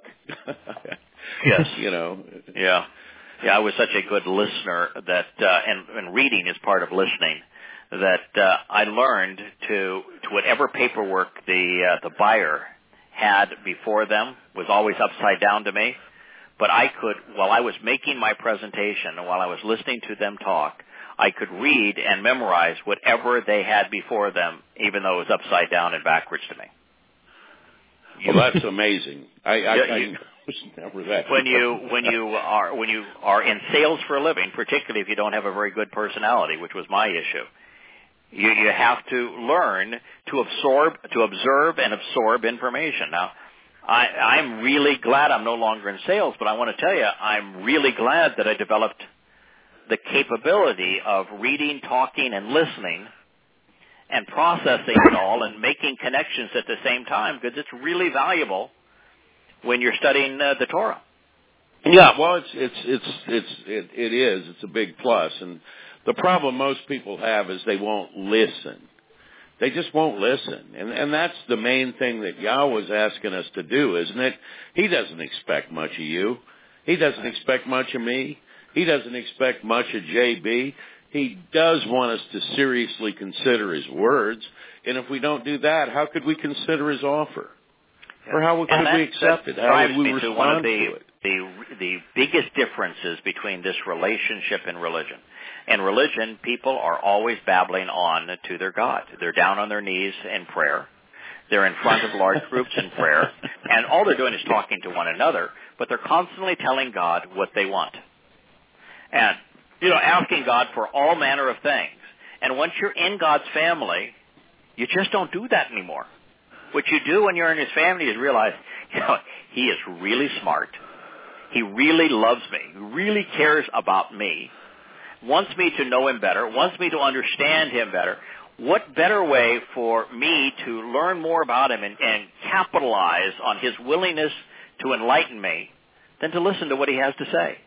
Yes. You know. Yeah. Yeah, I was such a good listener that, uh, and, and reading is part of listening, that uh, I learned to, to whatever paperwork the uh, the buyer had before them was always upside down to me. But I could, while I was making my presentation and while I was listening to them talk, I could read and memorize whatever they had before them, even though it was upside down and backwards to me. You, well, that's amazing. I, I, you, I was never that. When you when you are when you are in sales for a living, particularly if you don't have a very good personality, which was my issue, you you have to learn to absorb, to observe and absorb information. Now, I, I'm really glad I'm no longer in sales, but I want to tell you, I'm really glad that I developed the capability of reading, talking, and listening, and processing it all and making connections at the same time, because it's really valuable when you're studying uh, the Torah. Yeah, well, it's it's it's it's it, it is. It's a big plus, and the problem most people have is they won't listen. They just won't listen, and and that's the main thing that Yah was asking us to do, isn't it? He doesn't expect much of you. He doesn't expect much of me. He doesn't expect much of J B. He does want us to seriously consider his words, and if we don't do that, how could we consider his offer? Yeah. Or how could we accept it? How would we respond to, one of the, to it? The, the biggest differences between this relationship and religion. In religion, people are always babbling on to their God. They're down on their knees in prayer. They're in front of large groups in prayer, and all they're doing is talking to one another, but they're constantly telling God what they want. And You know, asking God for all manner of things. And once you're in God's family, you just don't do that anymore. What you do when you're in His family is realize, you know, He is really smart. He really loves me. He really cares about me. Wants me to know Him better. Wants me to understand Him better. What better way for me to learn more about Him and, and capitalize on His willingness to enlighten me than to listen to what He has to say?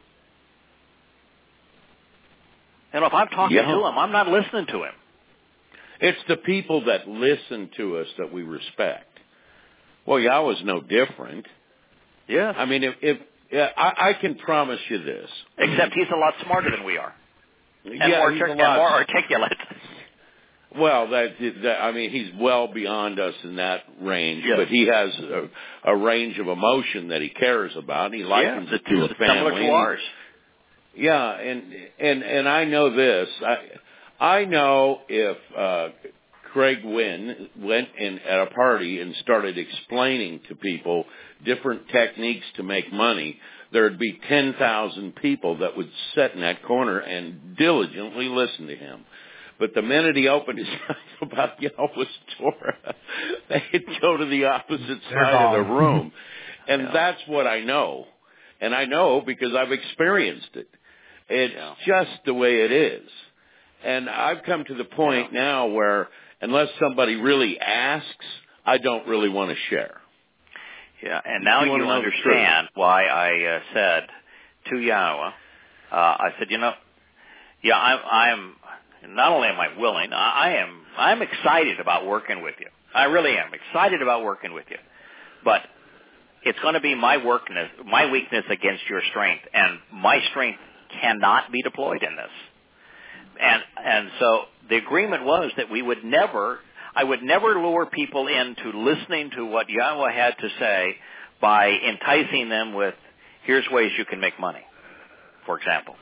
You know, if I'm talking yeah. to Him, I'm not listening to Him. It's the people that listen to us that we respect. Well, Yahweh's no different. Yeah. I mean, if, if yeah, I, I can promise you this. Except He's a lot smarter than we are. And, yeah, more, he's artic- a lot and more articulate. Well, that, that I mean, he's well beyond us in that range, yes. but he has a, a range of emotion that he cares about. And he likens yeah, it to a family. Similar to ours. Yeah, and and and I know this. I I know if uh, Craig Wynn went in at a party and started explaining to people different techniques to make money, there'd be ten thousand people that would sit in that corner and diligently listen to him. But the minute he opened his mouth about Yahweh's Torah, they'd go to the opposite side of the room. And yeah. that's what I know. And I know because I've experienced it. It's yeah. just the way it is. And I've come to the point yeah. now where unless somebody really asks, I don't really want to share. Yeah, and now you, you understand why I uh, said to Yahweh, uh, I said, you know, yeah, I'm, I'm not only am I willing, I am I'm excited about working with you. I really am excited about working with you. But it's going to be my weakness, my weakness against your strength, and my strength cannot be deployed in this. And and so the agreement was that we would never, I would never lure people into listening to what Yahweh had to say by enticing them with, here's ways you can make money, for example.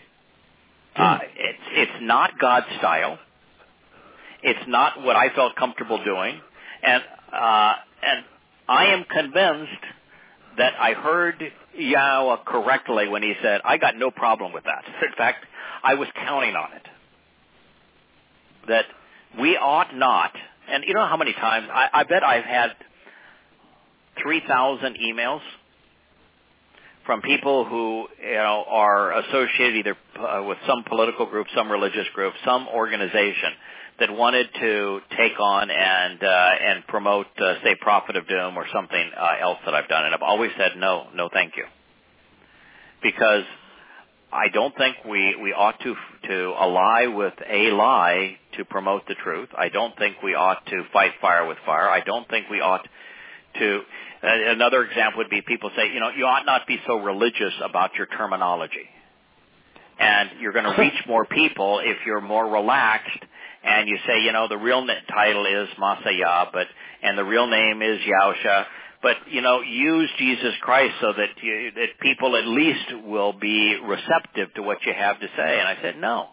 Uh, it's, it's not God's style. It's not what I felt comfortable doing. And, uh, and I am convinced that I heard Yahweh correctly when he said, I got no problem with that. In fact, I was counting on it. That we ought not, and you know how many times, I, I bet I've had three thousand emails from people who, you know, are associated either uh, with some political group, some religious group, some organization that wanted to take on and uh, and promote, uh, say, Prophet of Doom or something uh, else that I've done. And I've always said, no, no thank you. Because I don't think we, we ought to to ally with a lie to promote the truth. I don't think we ought to fight fire with fire. I don't think we ought to... Uh, another example would be people say, you know, you ought not be so religious about your terminology. And you're going to reach more people if you're more relaxed and you say, you know, the real title is Masayah, but and the real name is Yahusha. But, you know, use Jesus Christ so that you, that people at least will be receptive to what you have to say. And I said, no.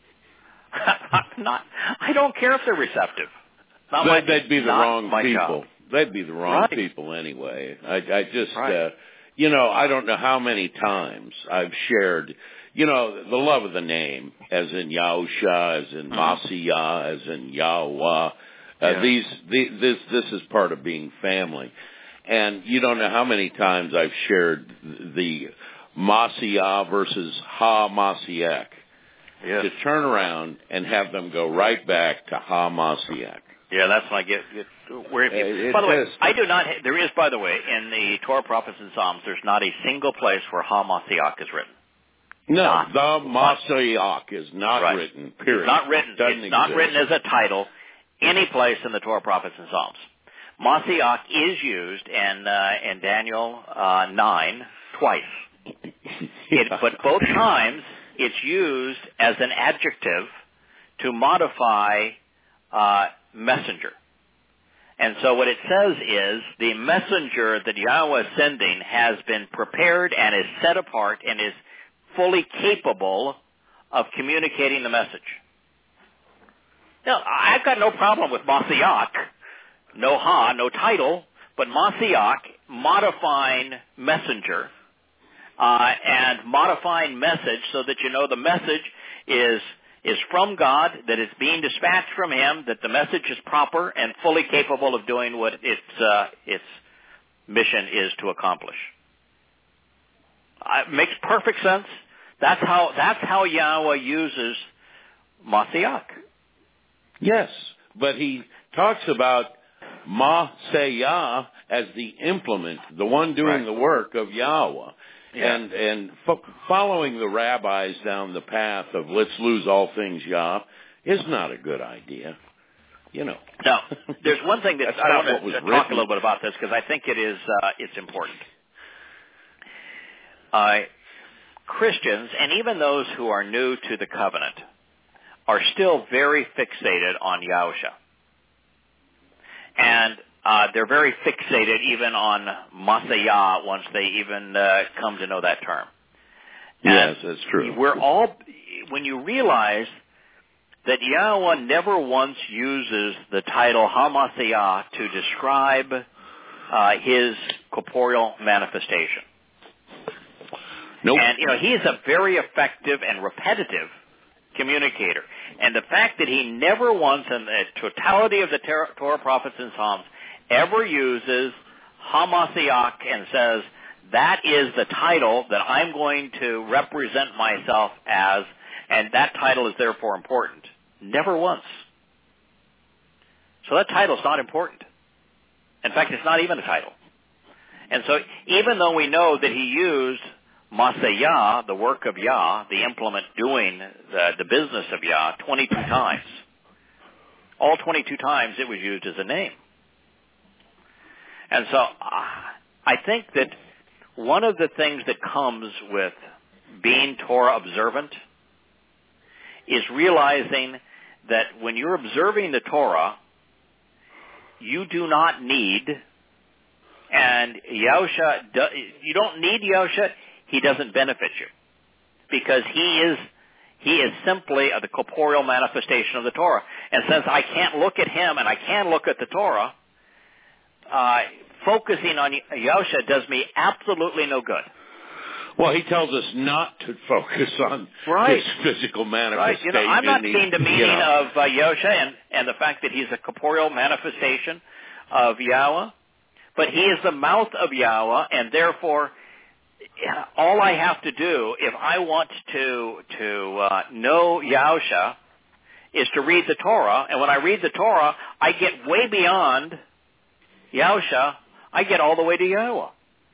I'm not, I don't care if they're receptive. Not they'd, my, they'd be the not wrong my people. Job. They'd be the wrong right. people anyway. I, I just, right. uh, you know, I don't know how many times I've shared, you know, the love of the name, as in Yahusha, as in mm-hmm. Masiyah, as in Yahweh. Uh, yeah. These, the, this, this is part of being family. And you don't know how many times I've shared the Masiyah versus Ha Masiyach. Yes. To turn around and have them go right back to Ha Masiyach. Yeah, that's when I get, get where. It, it, by the way, is. I do not. There is, by the way, in the Torah, Prophets, and Psalms, there's not a single place where Ha Masiyach is written. No, not. the Masiyach is not right. written. Period. It's not written. It doesn't it's exist. not written as a title any place in the Torah, Prophets, and Psalms. Masiyach is used in uh, in Daniel uh, nine twice, yeah. it, but both times it's used as an adjective to modify uh, messenger. And so what it says is the messenger that Yahweh is sending has been prepared and is set apart and is fully capable of communicating the message. Now, I've got no problem with Masiyach. No ha, no title, but Masiyach, modifying messenger, uh, and modifying message so that you know the message is is from God, that it's being dispatched from Him, that the message is proper and fully capable of doing what its uh, its mission is to accomplish. Uh, it makes perfect sense. That's how that's how Yahweh uses Mashiach. Yes, but He talks about Mashiach as the implement, the one doing right. the work of Yahweh. Yeah. And and fo- following the rabbis down the path of let's lose all things Yah is not a good idea. You know. Now, there's one thing that That's I not want what to was talk written. a little bit about this because I think it is uh, it's important. Uh, Christians, and even those who are new to the covenant, are still very fixated on Yahusha. And uh, they're very fixated even on Mashiach once they even uh, come to know that term. Yes, and that's true. We're all, when you realize that Yahweh never once uses the title HaMashiach to describe uh, His corporeal manifestation. Nope. And, you know, He is a very effective and repetitive communicator. And the fact that He never once in the totality of the Torah, prophets, and Psalms ever uses HaMashiach and says, that is the title that I'm going to represent myself as, and that title is therefore important. Never once. So that title is not important. In fact, it's not even a title. And so even though we know that He used Mashiach, the work of Yah, the implement doing the, the business of Yah, twenty-two times, all twenty-two times it was used as a name. And so I think that one of the things that comes with being Torah observant is realizing that when you're observing the Torah, you do not need, and Yahusha, you don't need Yahusha, He doesn't benefit you. Because He is, He is simply the corporeal manifestation of the Torah. And since I can't look at Him and I can look at the Torah, uh, focusing on Yahusha does me absolutely no good. Well, He tells us not to focus on right. His physical manifestation. Right. You know, I'm not seeing the meaning you know. of uh, Yahusha and, and the fact that He's a corporeal manifestation of Yahweh, but He is the mouth of Yahweh, and therefore all I have to do if I want to to uh, know Yahusha is to read the Torah, and when I read the Torah, I get way beyond Yahusha. I get all the way to Yahweh.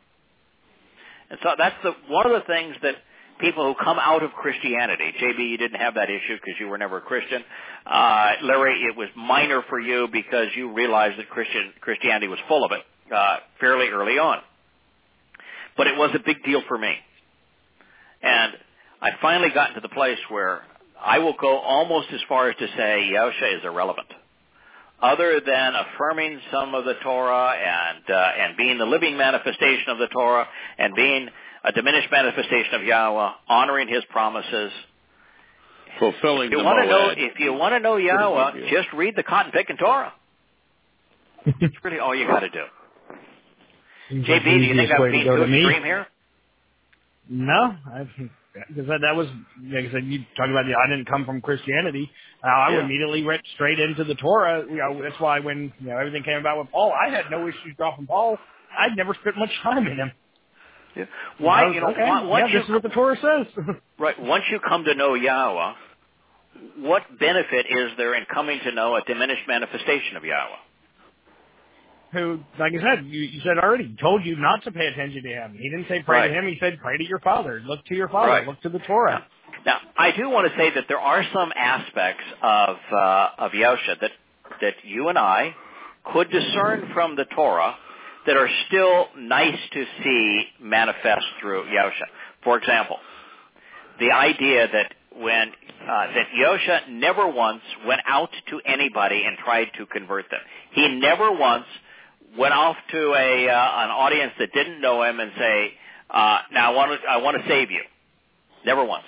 And so that's the one of the things that people who come out of Christianity, J B, you didn't have that issue because you were never a Christian. Uh, Larry, it was minor for you because you realized that Christian Christianity was full of it uh, fairly early on. But it was a big deal for me. And I finally got to the place where I will go almost as far as to say Yahusha is irrelevant. Other than affirming some of the Torah and uh, and being the living manifestation of the Torah and being a diminished manifestation of Yahweh, honoring His promises. Fulfilling if you the want to know, Moed. If you want to know Yahweh, just read the cotton picking Torah. It's really all you got to do. J B, do you think I'm being too extreme here? No, because that, that was, like I said, you talking about the I didn't come from Christianity. Uh, I yeah. immediately went straight into the Torah. You know, that's why when you know everything came about with Paul, I had no issues dropping Paul. I'd never spent much time in him. Yeah. Why? Was, you know, okay, why, once yeah, you, this is what the Torah says. Right. Once you come to know Yahweh, what benefit is there in coming to know a diminished manifestation of Yahweh? Who, like I said, you, you said already, told you not to pay attention to him. He didn't say pray right. to him. He said pray to your Father. Look to your Father. Right. Look to the Torah. Now, now, I do want to say that there are some aspects of uh, of Yahusha that that you and I could discern from the Torah that are still nice to see manifest through Yahusha. For example, the idea that when uh, that Yahusha never once went out to anybody and tried to convert them. He never once went off to a uh, an audience that didn't know him and say, uh, "Now I want to I want to save you." Never once.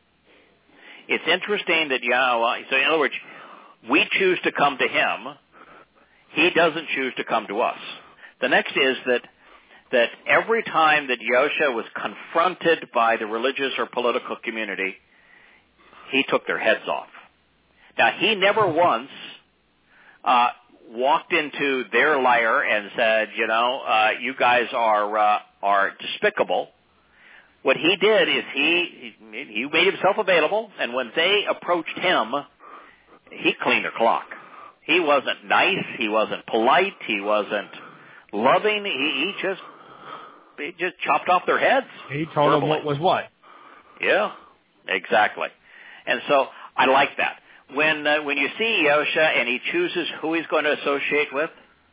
It's interesting that Yahweh. So in other words, we choose to come to Him. He doesn't choose to come to us. The next is that that every time that Yosha was confronted by the religious or political community, he took their heads off. Now, he never once uh, walked into their lair and said, you know, uh, you guys are uh, are despicable. What he did is he he made himself available, and when they approached him, he cleaned their clock. He wasn't nice. He wasn't polite. He wasn't loving. He, he just he just chopped off their heads. He told verbally. them what was what. Yeah, exactly. And so I like that. When uh, when you see Yosha and he chooses who he's going to associate with,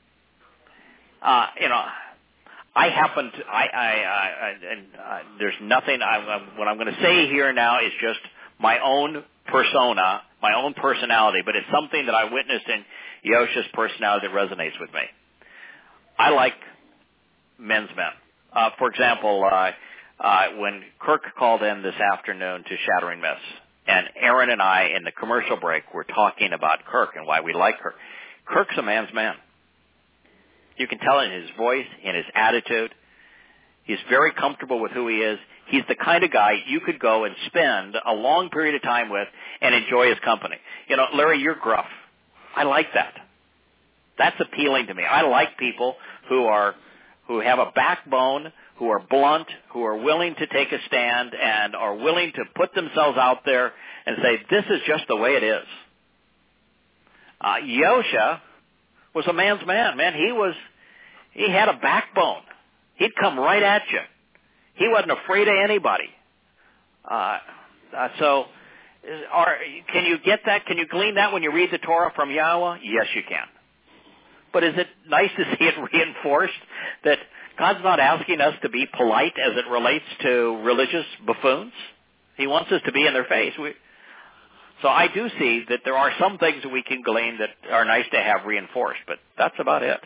uh, you know, I happen to, I, I, I, and uh, there's nothing, I, I, what I'm going to say here now is just my own persona, my own personality, but it's something that I witnessed in Yosha's personality that resonates with me. I like men's men. Uh, for example, uh, uh, when Kirk called in this afternoon to Shattering Myths, and Aaron and I, in the commercial break, were talking about Kirk and why we like Kirk. Kirk's a man's man. You can tell in his voice, in his attitude. He's very comfortable with who he is. He's the kind of guy you could go and spend a long period of time with and enjoy his company. You know, Larry, you're gruff. I like that. That's appealing to me. I like people who are, who have a backbone, who are blunt, who are willing to take a stand and are willing to put themselves out there and say, this is just the way it is. Uh, Yosha was a man's man, man. He was, he had a backbone. He'd come right at you. He wasn't afraid of anybody. Uh, uh, so, are, can you get that? Can you glean that when you read the Torah from Yahweh? Yes, you can. But is it nice to see it reinforced that God's not asking us to be polite as it relates to religious buffoons? He wants us to be in their face. We, so I do see that there are some things that we can glean that are nice to have reinforced, but that's about it.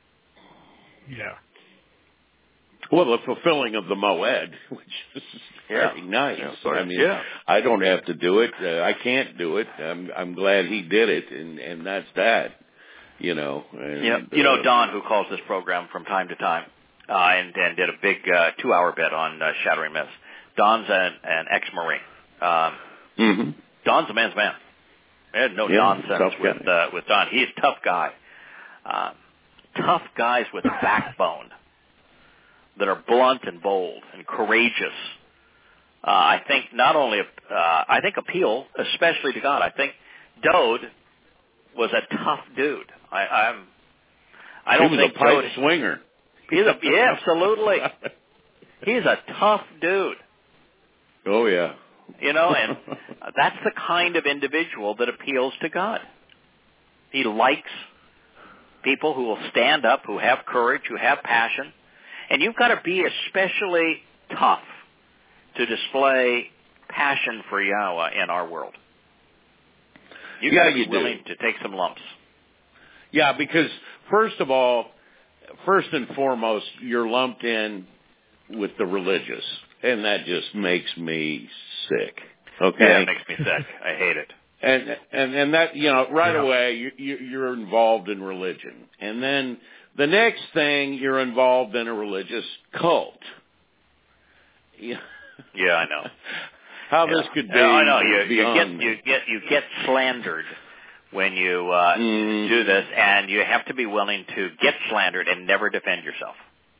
Yeah. Well, the fulfilling of the Moed, which is very yeah. nice. Yeah, I mean, yeah. I don't have to do it. Uh, I can't do it. I'm, I'm glad he did it, and, and that's that. You know. And, yeah. You know, Don, who calls this program from time to time, uh, and, and did a big uh, two-hour bit on uh, Shattering Myths. Don's an, an ex-Marine. Um, mm-hmm. Don's a man's man. There's no yeah, nonsense with uh, with Don. He's a tough guy. Uh, tough guys with backbone that are blunt and bold and courageous. Uh, I think not only, uh, I think appeal, especially to God. I think Dode was a tough dude. I, I'm, I don't he was think a pipe Dode, swinger. He's a, yeah, absolutely. He's a tough dude. Oh, yeah. You know, and that's the kind of individual that appeals to God. He likes people who will stand up, who have courage, who have passion. And you've got to be especially tough to display passion for Yahweh in our world. You've yeah, got to be you willing do. to take some lumps. Yeah, because first of all, first and foremost, you're lumped in with the religious, and that just makes me sick. Okay, yeah, it makes me sick. I hate it. And and and that you know right yeah. away you, you, you're involved in religion, and then the next thing you're involved in a religious cult. Yeah, yeah I know how yeah. this could be. Yeah, I know you, you beyond get you get you get slandered when you uh, mm. do this, and you have to be willing to get slandered and never defend yourself.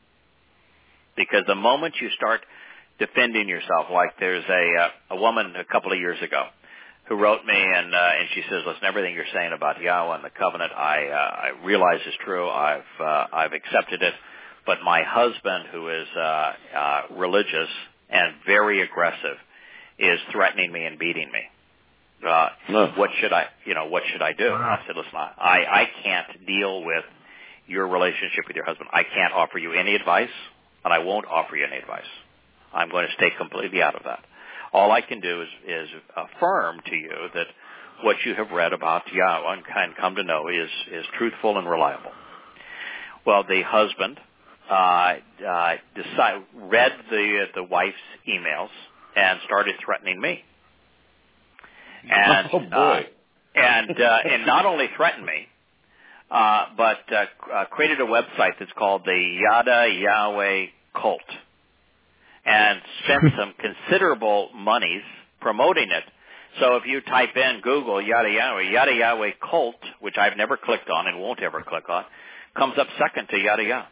Because the moment you start defending yourself, like there's a uh, a woman a couple of years ago who wrote me, and uh, and she says, "Listen, everything you're saying about Yahweh and the covenant, I uh, I realize is true. I've uh, I've accepted it, but my husband, who is uh, uh, religious and very aggressive, is threatening me and beating me. Uh, no. What should I, you know, what should I do?" And I said, "Listen, I I can't deal with your relationship with your husband. I can't offer you any advice, and I won't offer you any advice. I'm going to stay completely out of that. All I can do is, is affirm to you that what you have read about Yahweh and kind of come to know is, is truthful and reliable." Well, the husband uh, uh, decide, read the the wife's emails and started threatening me. And oh boy! Uh, and uh, and not only threatened me, uh, but uh, uh, created a website that's called the Yada Yahweh Cult, and spent some considerable monies promoting it. So if you type in Google Yada Yahweh, Yada Yahweh Cult, which I've never clicked on and won't ever click on, comes up second to Yada Yah.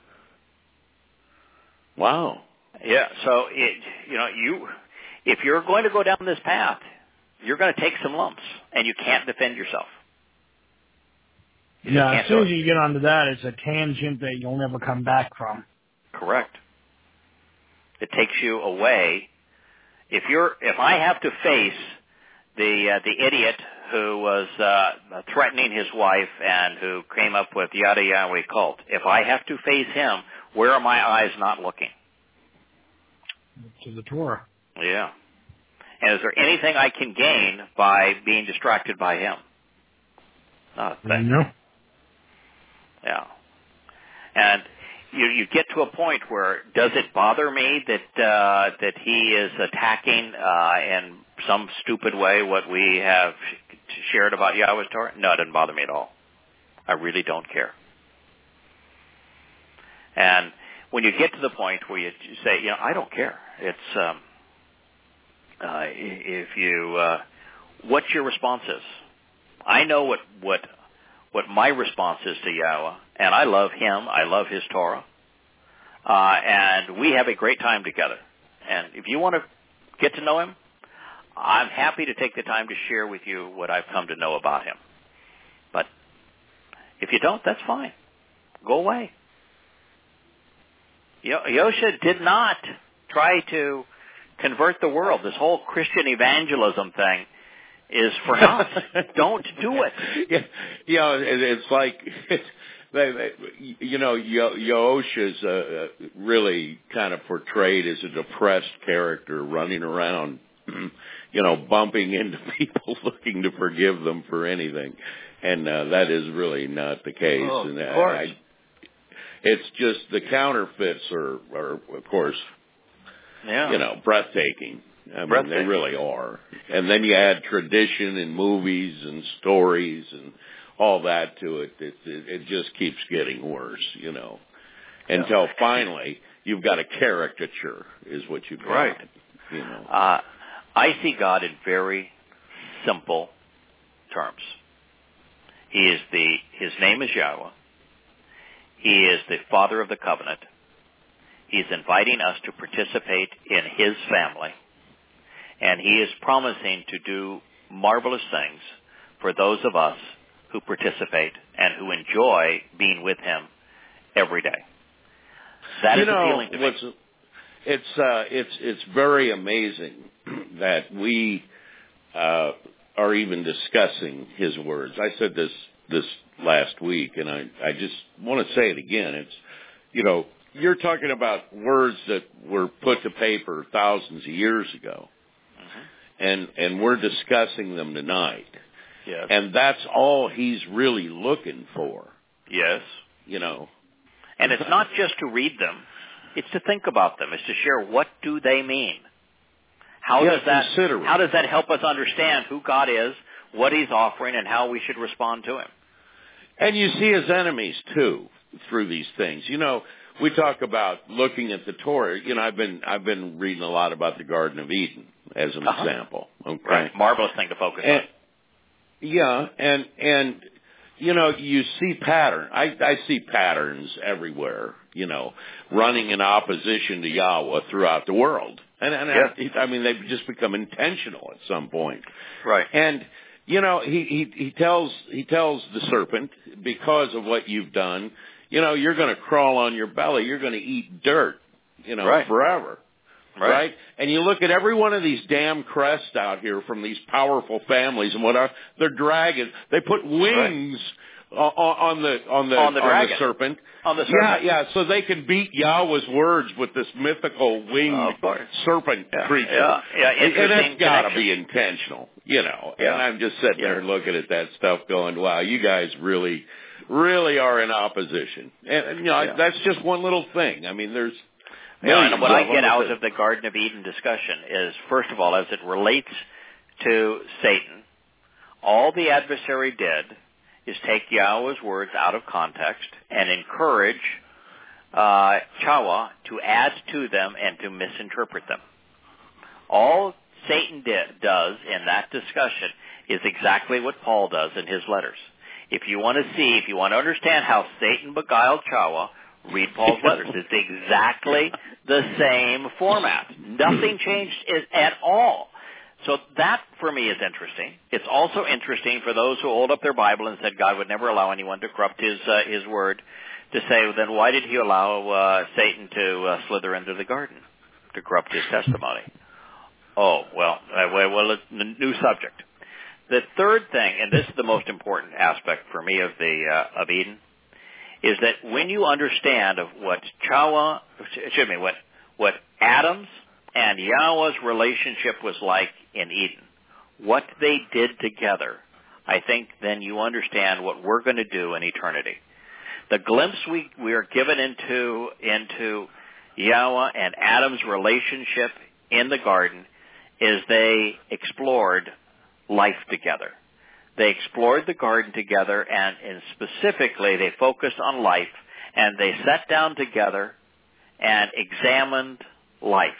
Wow. Yeah, so it, you know, you, if you're going to go down this path, you're going to take some lumps, and you can't defend yourself. You yeah, as soon as you get onto that, it's a tangent that you'll never come back from. Correct. It takes you away. If you're, if I have to face the uh, the idiot who was uh, threatening his wife and who came up with Yada Yahweh Cult, if I have to face him, where are my eyes not looking? To the Torah. Yeah. And is there anything I can gain by being distracted by him? Not a thing. No. Yeah. And you you get to a point where, does it bother me that uh, that he is attacking uh, in some stupid way what we have shared about Yahweh's Torah? No, it doesn't bother me at all. I really don't care. And when you get to the point where you say, you know, I don't care, it's um, uh, if you uh, what your response is. I know what what what my response is to Yahweh, and I love him. I love his Torah, uh, and we have a great time together. And if you want to get to know him, I'm happy to take the time to share with you what I've come to know about him. But if you don't, that's fine. Go away. Yosha did not try to convert the world. This whole Christian evangelism thing is for naught. Don't do it. Yeah, you know, it's like, it's, you know, Yosha's uh, really kind of portrayed as a depressed character running around, you know, bumping into people looking to forgive them for anything. And uh, that is really not the case. Oh, and of course. I, It's just the counterfeits are, are of course, yeah. you know, breathtaking. I mean, breathtaking. they really are. And then you add tradition and movies and stories and all that to it. It, it, it just keeps getting worse, you know, until yeah. finally you've got a caricature is what you've got. Right. You know. Uh, I see God in very simple terms. He is the, his name is Yahweh. He is the Father of the covenant. He's inviting us to participate in his family. And he is promising to do marvelous things for those of us who participate and who enjoy being with him every day. That you is know, appealing to what's, me. It's, uh, it's, it's very amazing that we uh, are even discussing his words. I said this this last week, and I, I just want to say it again. It's, you know, you're talking about words that were put to paper thousands of years ago, mm-hmm. and and we're discussing them tonight. Yes. And that's all he's really looking for. Yes. You know. And it's not just to read them. It's to think about them. It's to share what do they mean. How yeah, does that consider it. How does that help us understand who God is, what he's offering, and how we should respond to him? And you see his enemies, too, through these things. You know, we talk about looking at the Torah. You know, I've been I've been reading a lot about the Garden of Eden as an uh-huh. example. Okay? Right. Marvelous thing to focus and, on. Yeah, and, and you know, you see pattern. I, I see patterns everywhere, you know, running in opposition to Yahweh throughout the world. And, and yeah. I, I mean, they've just become intentional at some point. Right. And you know, he, he, he tells, he tells the serpent, because of what you've done, you know, you're going to crawl on your belly. You're going to eat dirt, you know, right. forever. Right. right. And you look at every one of these damn crests out here from these powerful families and what are, they're dragons. They put wings right. on, on the, on the, on the, on the serpent. On the serpent. Yeah, yeah. So they can beat Yahweh's words with this mythical winged uh, serpent yeah. creature. Yeah, yeah. And, and that's got to be intentional, you know. Yeah. And I'm just sitting yeah. there looking at that stuff going, wow, you guys really, really are in opposition. And, and you know, yeah. that's just one little thing. I mean, there's yeah, and what I get out that, of the Garden of Eden discussion is, first of all, as it relates to Satan, all the adversary did is take Yahweh's words out of context and encourage uh, Chawa to add to them and to misinterpret them. All Satan did, does in that discussion is exactly what Paul does in his letters. If you want to see, if you want to understand how Satan beguiled Chawa, read Paul's letters. It's exactly the same format. Nothing changed at all. So that, for me, is interesting. It's also interesting for those who hold up their Bible and said God would never allow anyone to corrupt his uh, his word, to say, well, then why did he allow uh, Satan to uh, slither into the garden to corrupt his testimony? Oh, well, uh, well, it's a new subject. The third thing, and this is the most important aspect for me of the uh, of Eden, is that when you understand of what Chawa, excuse me, what what Adam's and Yahweh's relationship was like in Eden, what they did together, I think then you understand what we're going to do in eternity. The glimpse we we are given into into Yahweh and Adam's relationship in the garden is they explored life together. They explored the garden together, and, and specifically they focused on life, and they sat down together and examined life.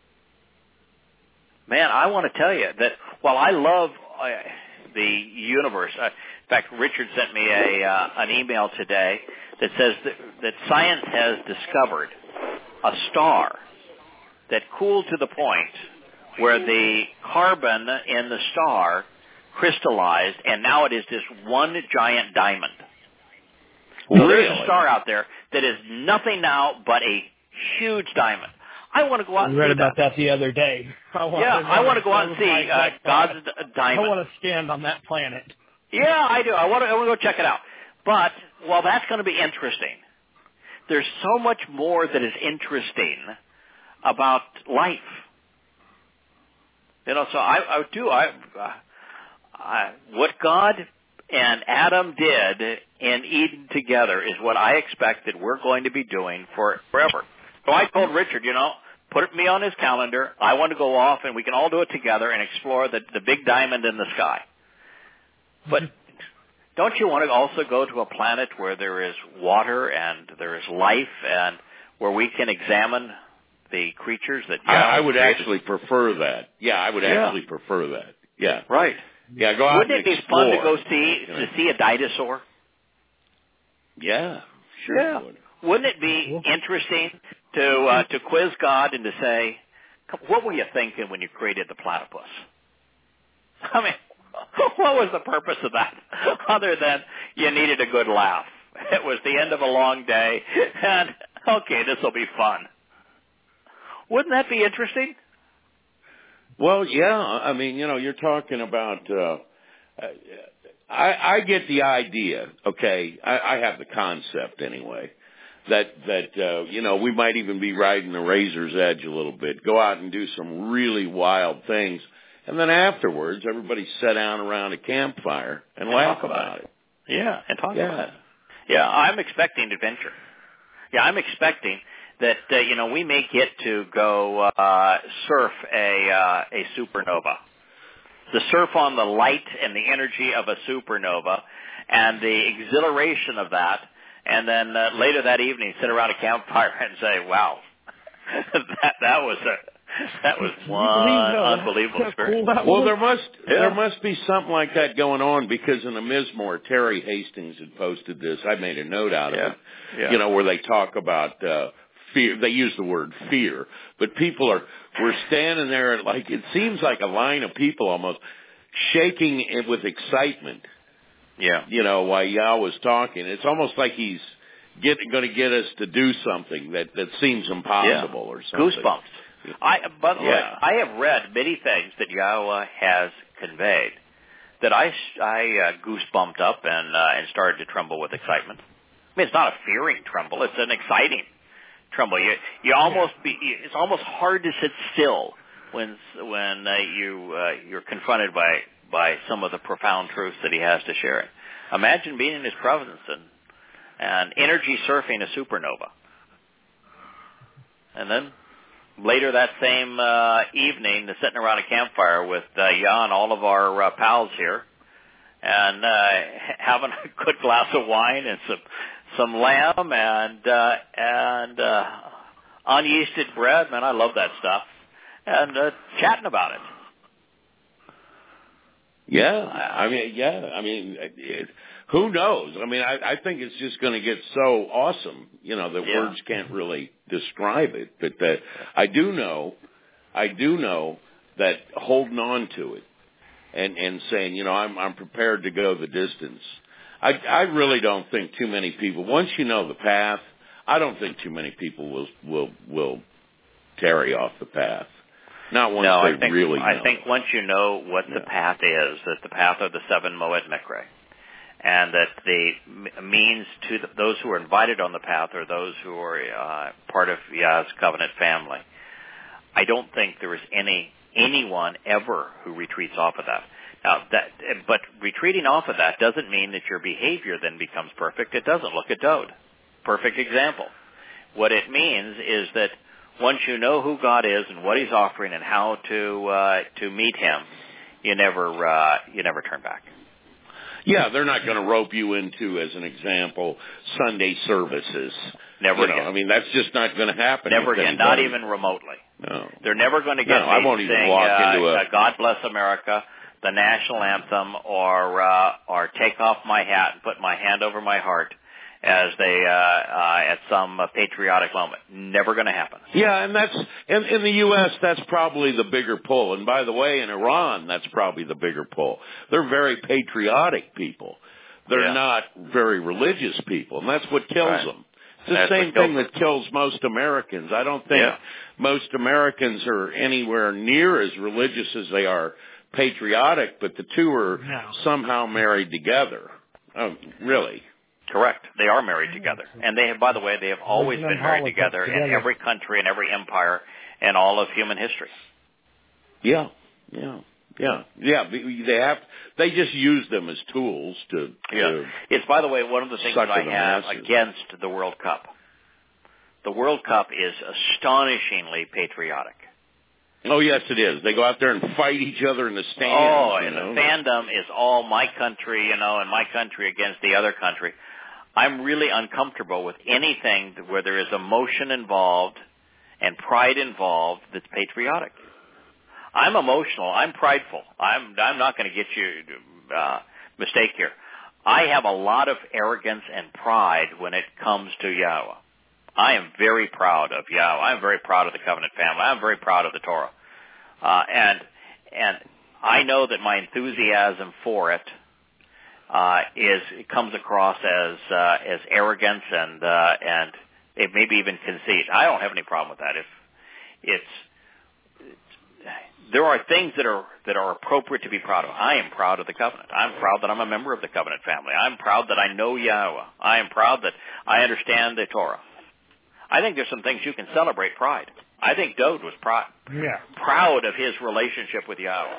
Man, I want to tell you that while I love uh, the universe, uh, in fact, Richard sent me a uh, an email today that says that, that science has discovered a star that cooled to the point where the carbon in the star crystallized, and now it is this one giant diamond. So really? There's a star out there that is nothing now but a huge diamond. I want to go out and I read see about that. that the other day. I want, yeah, I I want to go out and see uh, God's diamond. I want to stand on that planet. Yeah, I do. I want to, I want to go check it out. But while that's going to be interesting, there's so much more that is interesting about life. You know, so I, I do. I, I, what God and Adam did in Eden together is what I expect that we're going to be doing for forever. So I told Richard, you know, put me on his calendar. I want to go off, and we can all do it together and explore the, the big diamond in the sky. But don't you want to also go to a planet where there is water and there is life, and where we can examine the creatures that I, I would created? actually prefer that. Yeah, I would yeah. actually prefer that. Yeah. Right. Yeah, go out Wouldn't and it be explore. fun to go see to see a dinosaur? Yeah, sure Yeah. it would. Wouldn't it be interesting to uh, to quiz God and to say, what were you thinking when you created the platypus? I mean, what was the purpose of that other than you needed a good laugh? It was the end of a long day, and okay, this will be fun. Wouldn't that be interesting? Well, yeah. I mean, you know, you're talking about. Uh, I, I get the idea. Okay, I, I have the concept anyway. That that uh, you know, we might even be riding the razor's edge a little bit. Go out and do some really wild things, and then afterwards, everybody sit down around a campfire and, and laugh about it. it. Yeah, and talk yeah. about it. Yeah, I'm expecting adventure. Yeah, I'm expecting that uh, you know we may get to go uh, surf a uh, a supernova, the surf on the light and the energy of a supernova, and the exhilaration of that, and then uh, later that evening sit around a campfire and say, "Wow, that that was a that was one unbelievable experience." Well, there must yeah. there must be something like that going on, because in the Mizmor, Terry Hastings had posted this. I made a note out of yeah. it. Yeah. You know, where they talk about uh, fear. They use the word fear, but people are we're standing there and like it seems like a line of people almost shaking with excitement. Yeah. You know, while Yah was talking, it's almost like he's getting going to get us to do something that that seems impossible yeah. or something. Goosebumps. I, by the yeah. way, I have read many things that Yahweh has conveyed that I, I uh, goosebumped up and uh, and started to tremble with excitement. I mean, it's not a fearing tremble; it's an exciting tremble. You you almost be, it's almost hard to sit still when when uh, you uh, you're confronted by by some of the profound truths that he has to share. Imagine being in his presence and and energy surfing a supernova, and then later that same uh, evening, sitting around a campfire with uh, Yah and all of our uh, pals here, and uh, having a good glass of wine and some some lamb and uh, and uh, unyeasted bread. Man, I love that stuff. And uh, chatting about it. Yeah, I mean, yeah, I mean, it, who knows? I mean, I, I think it's just going to get so awesome, you know, that yeah. words can't really describe it. But that I do know, I do know that holding on to it and and saying, you know, I'm I'm prepared to go the distance. I I really don't think too many people. Once you know the path, I don't think too many people will will will tarry off the path. Not once no, they I think, really know. I think once you know what yeah. the path is, that the path are the seven Moed Mikre, and that the means to the, those who are invited on the path are those who are uh, part of Yah's covenant family. I don't think there is any anyone ever who retreats off of that. Now, that, but retreating off of that doesn't mean that your behavior then becomes perfect. It doesn't. Look at Dowd. Perfect example. What it means is that once you know who God is and what He's offering and how to uh, to meet Him, you never uh, you never turn back. Yeah, they're not going to rope you into, as an example, Sunday services. Never you again. Know, I mean, that's just not going to happen. Never again. Not even remotely. No. They're never going to get no, me I won't to even sing walk uh, into a... uh, God Bless America, the national anthem, or uh, or take off my hat and put my hand over my heart as they uh, uh, at some uh, patriotic moment. Never going to happen. Yeah, and that's in, in the U S that's probably the bigger pull. And by the way, in Iran, that's probably the bigger pull. They're very patriotic people. They're yeah. not very religious people, and that's what kills right. them. It's the that's same thing them. that kills most Americans. I don't think yeah. most Americans are anywhere near as religious as they are patriotic, but the two are no. somehow married together. Oh, really? Correct. They are married together. And they have, by the way, they have always been married together, together in every country and every empire in all of human history. Yeah, yeah, yeah, yeah. They have, they just use them as tools to, yeah. to It's, by the way, one of the things that I have masses. against the World Cup. The World Cup is astonishingly patriotic. Oh, yes, it is. They go out there and fight each other in the stands. Oh, and you know? the fandom is all my country, you know, and my country against the other country. I'm really uncomfortable with anything where there is emotion involved and pride involved that's patriotic. I'm emotional. I'm prideful. I'm I'm not going to get you uh, mistake here. I have a lot of arrogance and pride when it comes to Yahweh. I am very proud of Yahweh. I'm very proud of the covenant family. I'm very proud of the Torah, uh, and and I know that my enthusiasm for it uh, is it comes across as uh, as arrogance and uh, and it maybe even conceit. I don't have any problem with that. If it's, it's there are things that are that are appropriate to be proud of. I am proud of the covenant. I'm proud that I'm a member of the covenant family. I'm proud that I know Yahweh. I am proud that I understand the Torah. I think there's some things you can celebrate pride. I think Dowd was proud, yeah. proud of his relationship with Yahweh.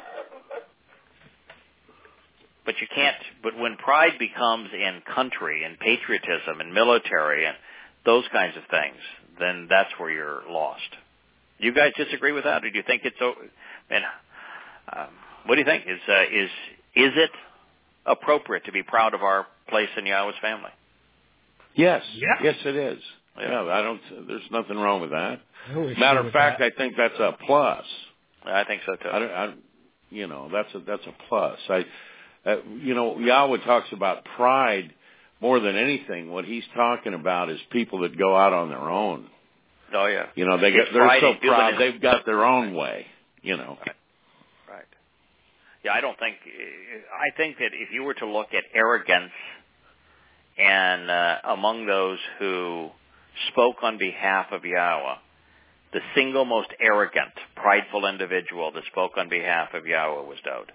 But you can't, but when pride becomes in country and patriotism and military and those kinds of things, then that's where you're lost. You guys disagree with that, or do you think it's, and, um, what do you think? Is, uh, is, is it appropriate to be proud of our place in Yahweh's family? Yes. Yeah. Yes, it is. Yeah. Yeah, I don't. There's nothing wrong with that. No Matter of fact, that. I think that's a plus. I think so too. I, don't, I, you know, that's a that's a plus. I, uh, you know, Yahweh talks about pride more than anything. What He's talking about is people that go out on their own. Oh yeah. You know, they get, they're so proud they've got their own way. You know. Right. Right. Yeah, I don't think. I think that if you were to look at arrogance, and uh, among those who spoke on behalf of Yahweh, the single most arrogant, prideful individual that spoke on behalf of Yahweh was Dowd.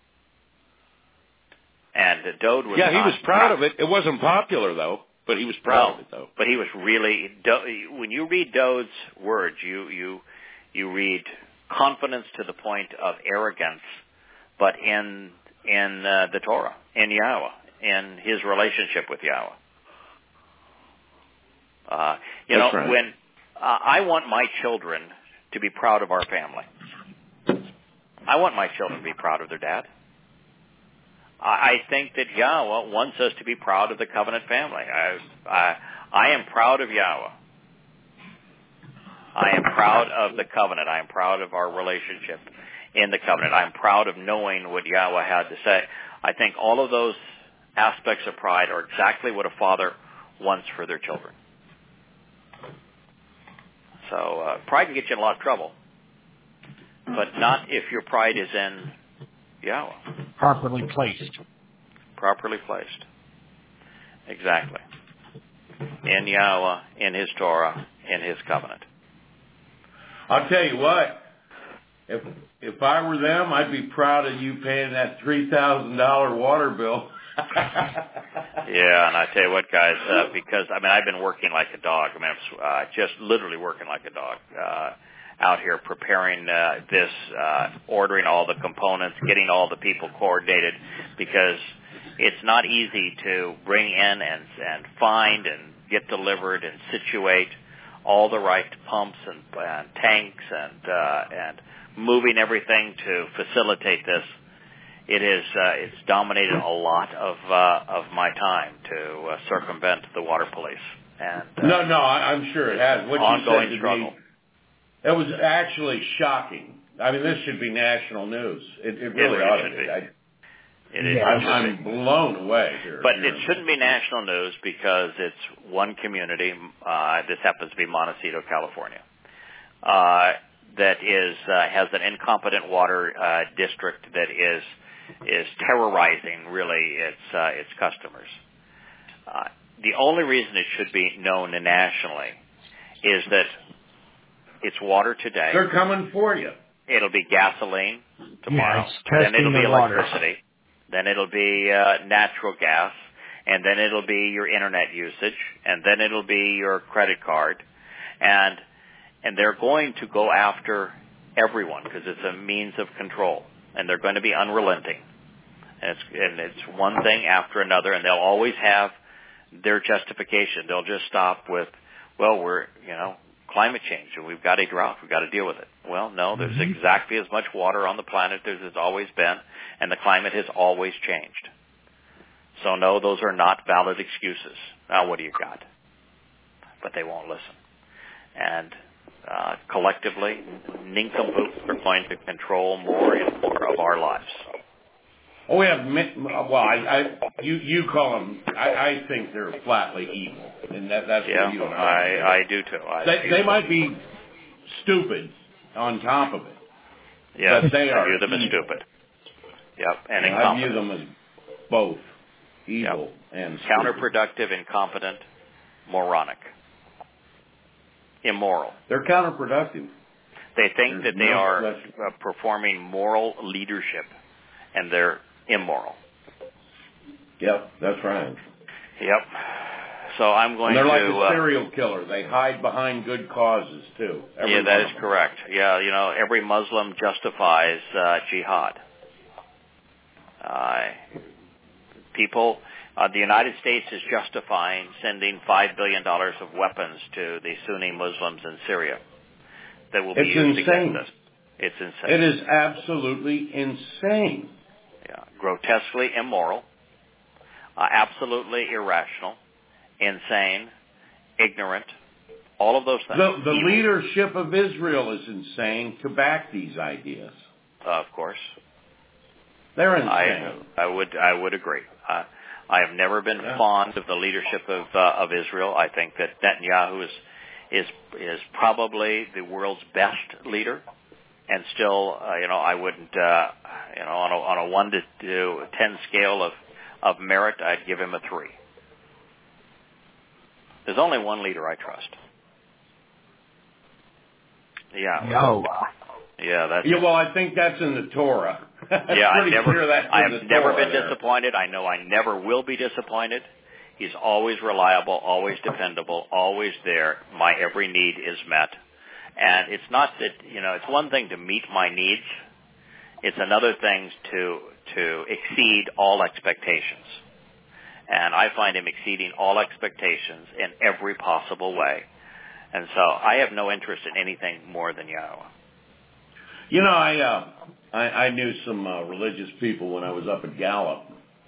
And uh, Dowd was yeah, he was proud, proud of it. It wasn't popular though, but he was proud no, of it though. But he was really. When you read Dowd's words, you you you read confidence to the point of arrogance, but in in uh, the Torah, in Yahweh, in his relationship with Yahweh. Uh, you That's know, right. when uh, I want my children to be proud of our family. I want my children to be proud of their dad. I think that Yahweh wants us to be proud of the covenant family. I, I, I am proud of Yahweh. I am proud of the covenant. I am proud of our relationship in the covenant. I am proud of knowing what Yahweh had to say. I think all of those aspects of pride are exactly what a father wants for their children. So uh, pride can get you in a lot of trouble, but not if your pride is in Yahweh. Properly placed. Properly placed. Exactly. In Yahweh, in His Torah, in His covenant. I'll tell you what, if if I were them, I'd be proud of you paying that three thousand dollars water bill. Yeah, and I tell you what, guys, uh, because, I mean, I've been working like a dog. I mean, I'm uh, just literally working like a dog uh, out here preparing uh, this, uh, ordering all the components, getting all the people coordinated, because it's not easy to bring in and, and find and get delivered and situate all the right pumps and, and tanks and uh, and moving everything to facilitate this. It is uh, it's dominated a lot of uh, of my time to uh, circumvent the water police. And uh, no, no, I'm sure it has. What ongoing you said to struggle. Me, it was actually shocking. I mean, this should be national news. It, it really it ought should to be. be. I, It is. I'm, I'm blown away here. But here. it shouldn't be national news because it's one community. Uh, this happens to be Montecito, California, uh, that is uh, has an incompetent water uh, district that is is terrorizing really its uh, its customers. Uh, the only reason it should be known nationally is that it's water today. They're coming for you. It'll be gasoline tomorrow. Yeah, then it'll be the electricity. Then it'll be uh, natural gas, and then it'll be your internet usage, and then it'll be your credit card, and and they're going to go after everyone because it's a means of control, and they're going to be unrelenting, and it's and it's one thing after another, and they'll always have their justification. They'll just stop with, well, we're you know climate change, and we've got a drought, we've got to deal with it. Well, no, there's mm-hmm. exactly as much water on the planet as there's always been, and the climate has always changed. So no, those are not valid excuses. Now what do you got? But they won't listen. And uh, collectively, nincompoops are going to control more and more of our lives. Oh, we have, well, I, I you, you call them, I, I think they're flatly evil. And that, that's yeah, what you and I I, I do too. I they, do they too. might be stupid on top of it. Yes, but they I are view them evil. as stupid. Yep, and well, I view them as both evil yep. and stupid. Counterproductive, incompetent, moronic, immoral. They're counterproductive. They think There's that they no are uh, question. performing moral leadership, and they're immoral. Yep, that's right. Yep. So I'm going and they're to... They're like a uh, serial killer. They hide behind good causes, too. Every yeah, that is them. correct. Yeah, you know, every Muslim justifies uh, jihad. Uh, people, uh, the United States is justifying sending five billion dollars of weapons to the Sunni Muslims in Syria that will be it's used insane. against us. It's insane. It is absolutely insane. Yeah, grotesquely immoral, uh, absolutely irrational, insane, ignorant, all of those things. The, the leadership of Israel is insane to back these ideas. Uh, of course. They're insane. I, I would I would agree. Uh, I have never been yeah. fond of the leadership of uh, of Israel. I think that Netanyahu is is is probably the world's best leader, and still, uh, you know, I wouldn't, uh, you know, on a on a one to, to ten scale of of merit, I'd give him a three. There's only one leader I trust. Yeah. No. Yeah, that's. Yeah, well, I think that's in the Torah. yeah, I've never. I have never Torah been there. disappointed. I know I never will be disappointed. He's always reliable, always dependable, always there. My every need is met. And it's not that, you know, it's one thing to meet my needs. It's another thing to to exceed all expectations. And I find him exceeding all expectations in every possible way. And so I have no interest in anything more than Yahweh. You know, I uh, I, I knew some uh, religious people when I was up at Gallup,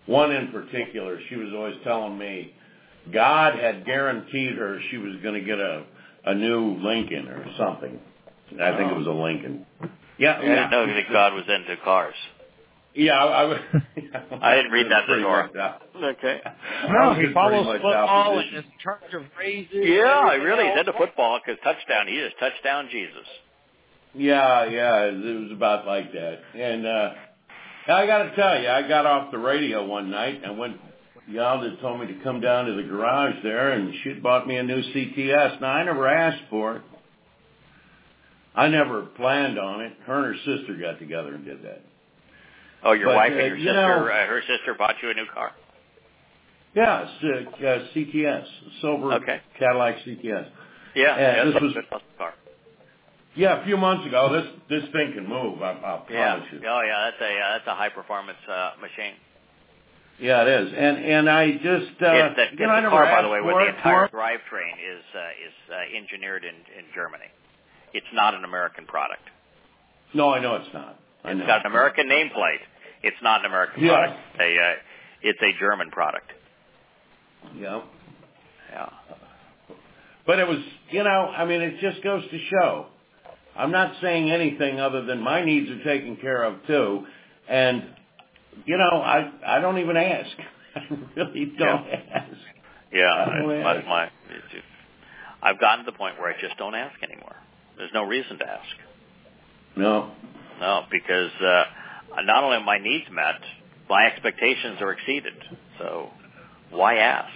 one in particular, she was always telling me God had guaranteed her she was going to get a, a new Lincoln or something. I think it was a Lincoln. Yeah, I didn't know that God was into cars. Yeah, I, I, I didn't read that before. Okay. No, he follows football and is in charge of raises. Yeah, he really is into football because touchdown. He is touchdown Jesus. Yeah, yeah, it was about like that. And uh, I got to tell you, I got off the radio one night and went. Yalda told me to come down to the garage there, and she'd bought me a new C T S. Now, I never asked for it. I never planned on it. Her and her sister got together and did that. Oh, your but, wife uh, and your you sister, know, uh, her sister bought you a new car? Yeah, it's, uh, uh, C T S, silver okay. Cadillac C T S. Yeah, uh, yeah this that's was, a good car. Yeah, a few months ago. This this thing can move. I, I'll promise yeah. you. Oh, yeah, that's a uh, that's a high performance uh, machine. Yeah, it is, and and I just uh, it's the, you know, it's I never car, by asked the way, for where it, the entire for drivetrain is uh, is uh, engineered in, in Germany. It's not an American product. No, I know it's not. I it's know. got an American nameplate. It's not an American yeah. product. It's a, uh, it's a German product. Yeah. Yeah. But it was, you know, I mean, it just goes to show. I'm not saying anything other than my needs are taken care of too, and you know, I I don't even ask. I really don't yeah. ask. Yeah, don't it's ask. my, my it's just, I've gotten to the point where I just don't ask anymore. There's no reason to ask. No. No, because uh, not only are my needs met, my expectations are exceeded. So why ask?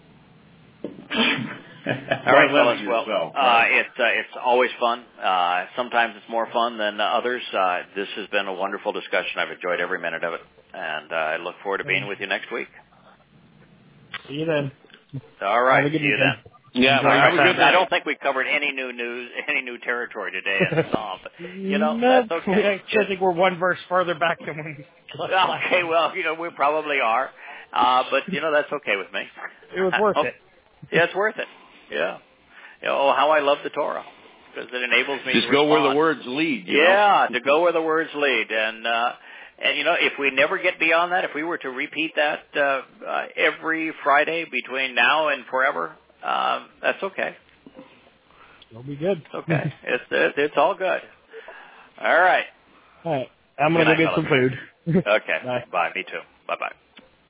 All right, fellas. Well, yourself, uh, right? it's uh, it's always fun. Uh, sometimes it's more fun than others. Uh, this has been a wonderful discussion. I've enjoyed every minute of it, and uh, I look forward to being with you next week. See you then. All right. See you weekend. then. Yeah, I, good I don't think we covered any new news, any new territory today in the song, but you know no, that's okay. I think we're one verse further back than when we left last Okay, well, you know we probably are, uh, but you know that's okay with me. It was worth oh, it. Yeah, it's worth it. Yeah. You know, oh, how I love the Torah because it enables me just to go respond. where the words lead. You yeah, know? to go where the words lead, and uh, and you know if we never get beyond that, if we were to repeat that uh, uh, every Friday between now and forever. Um, that's okay. It'll be good. It's okay. it's, it's it's all good. All right. All right. I'm gonna go get some food. Okay. Bye. Bye. Me too. Bye bye.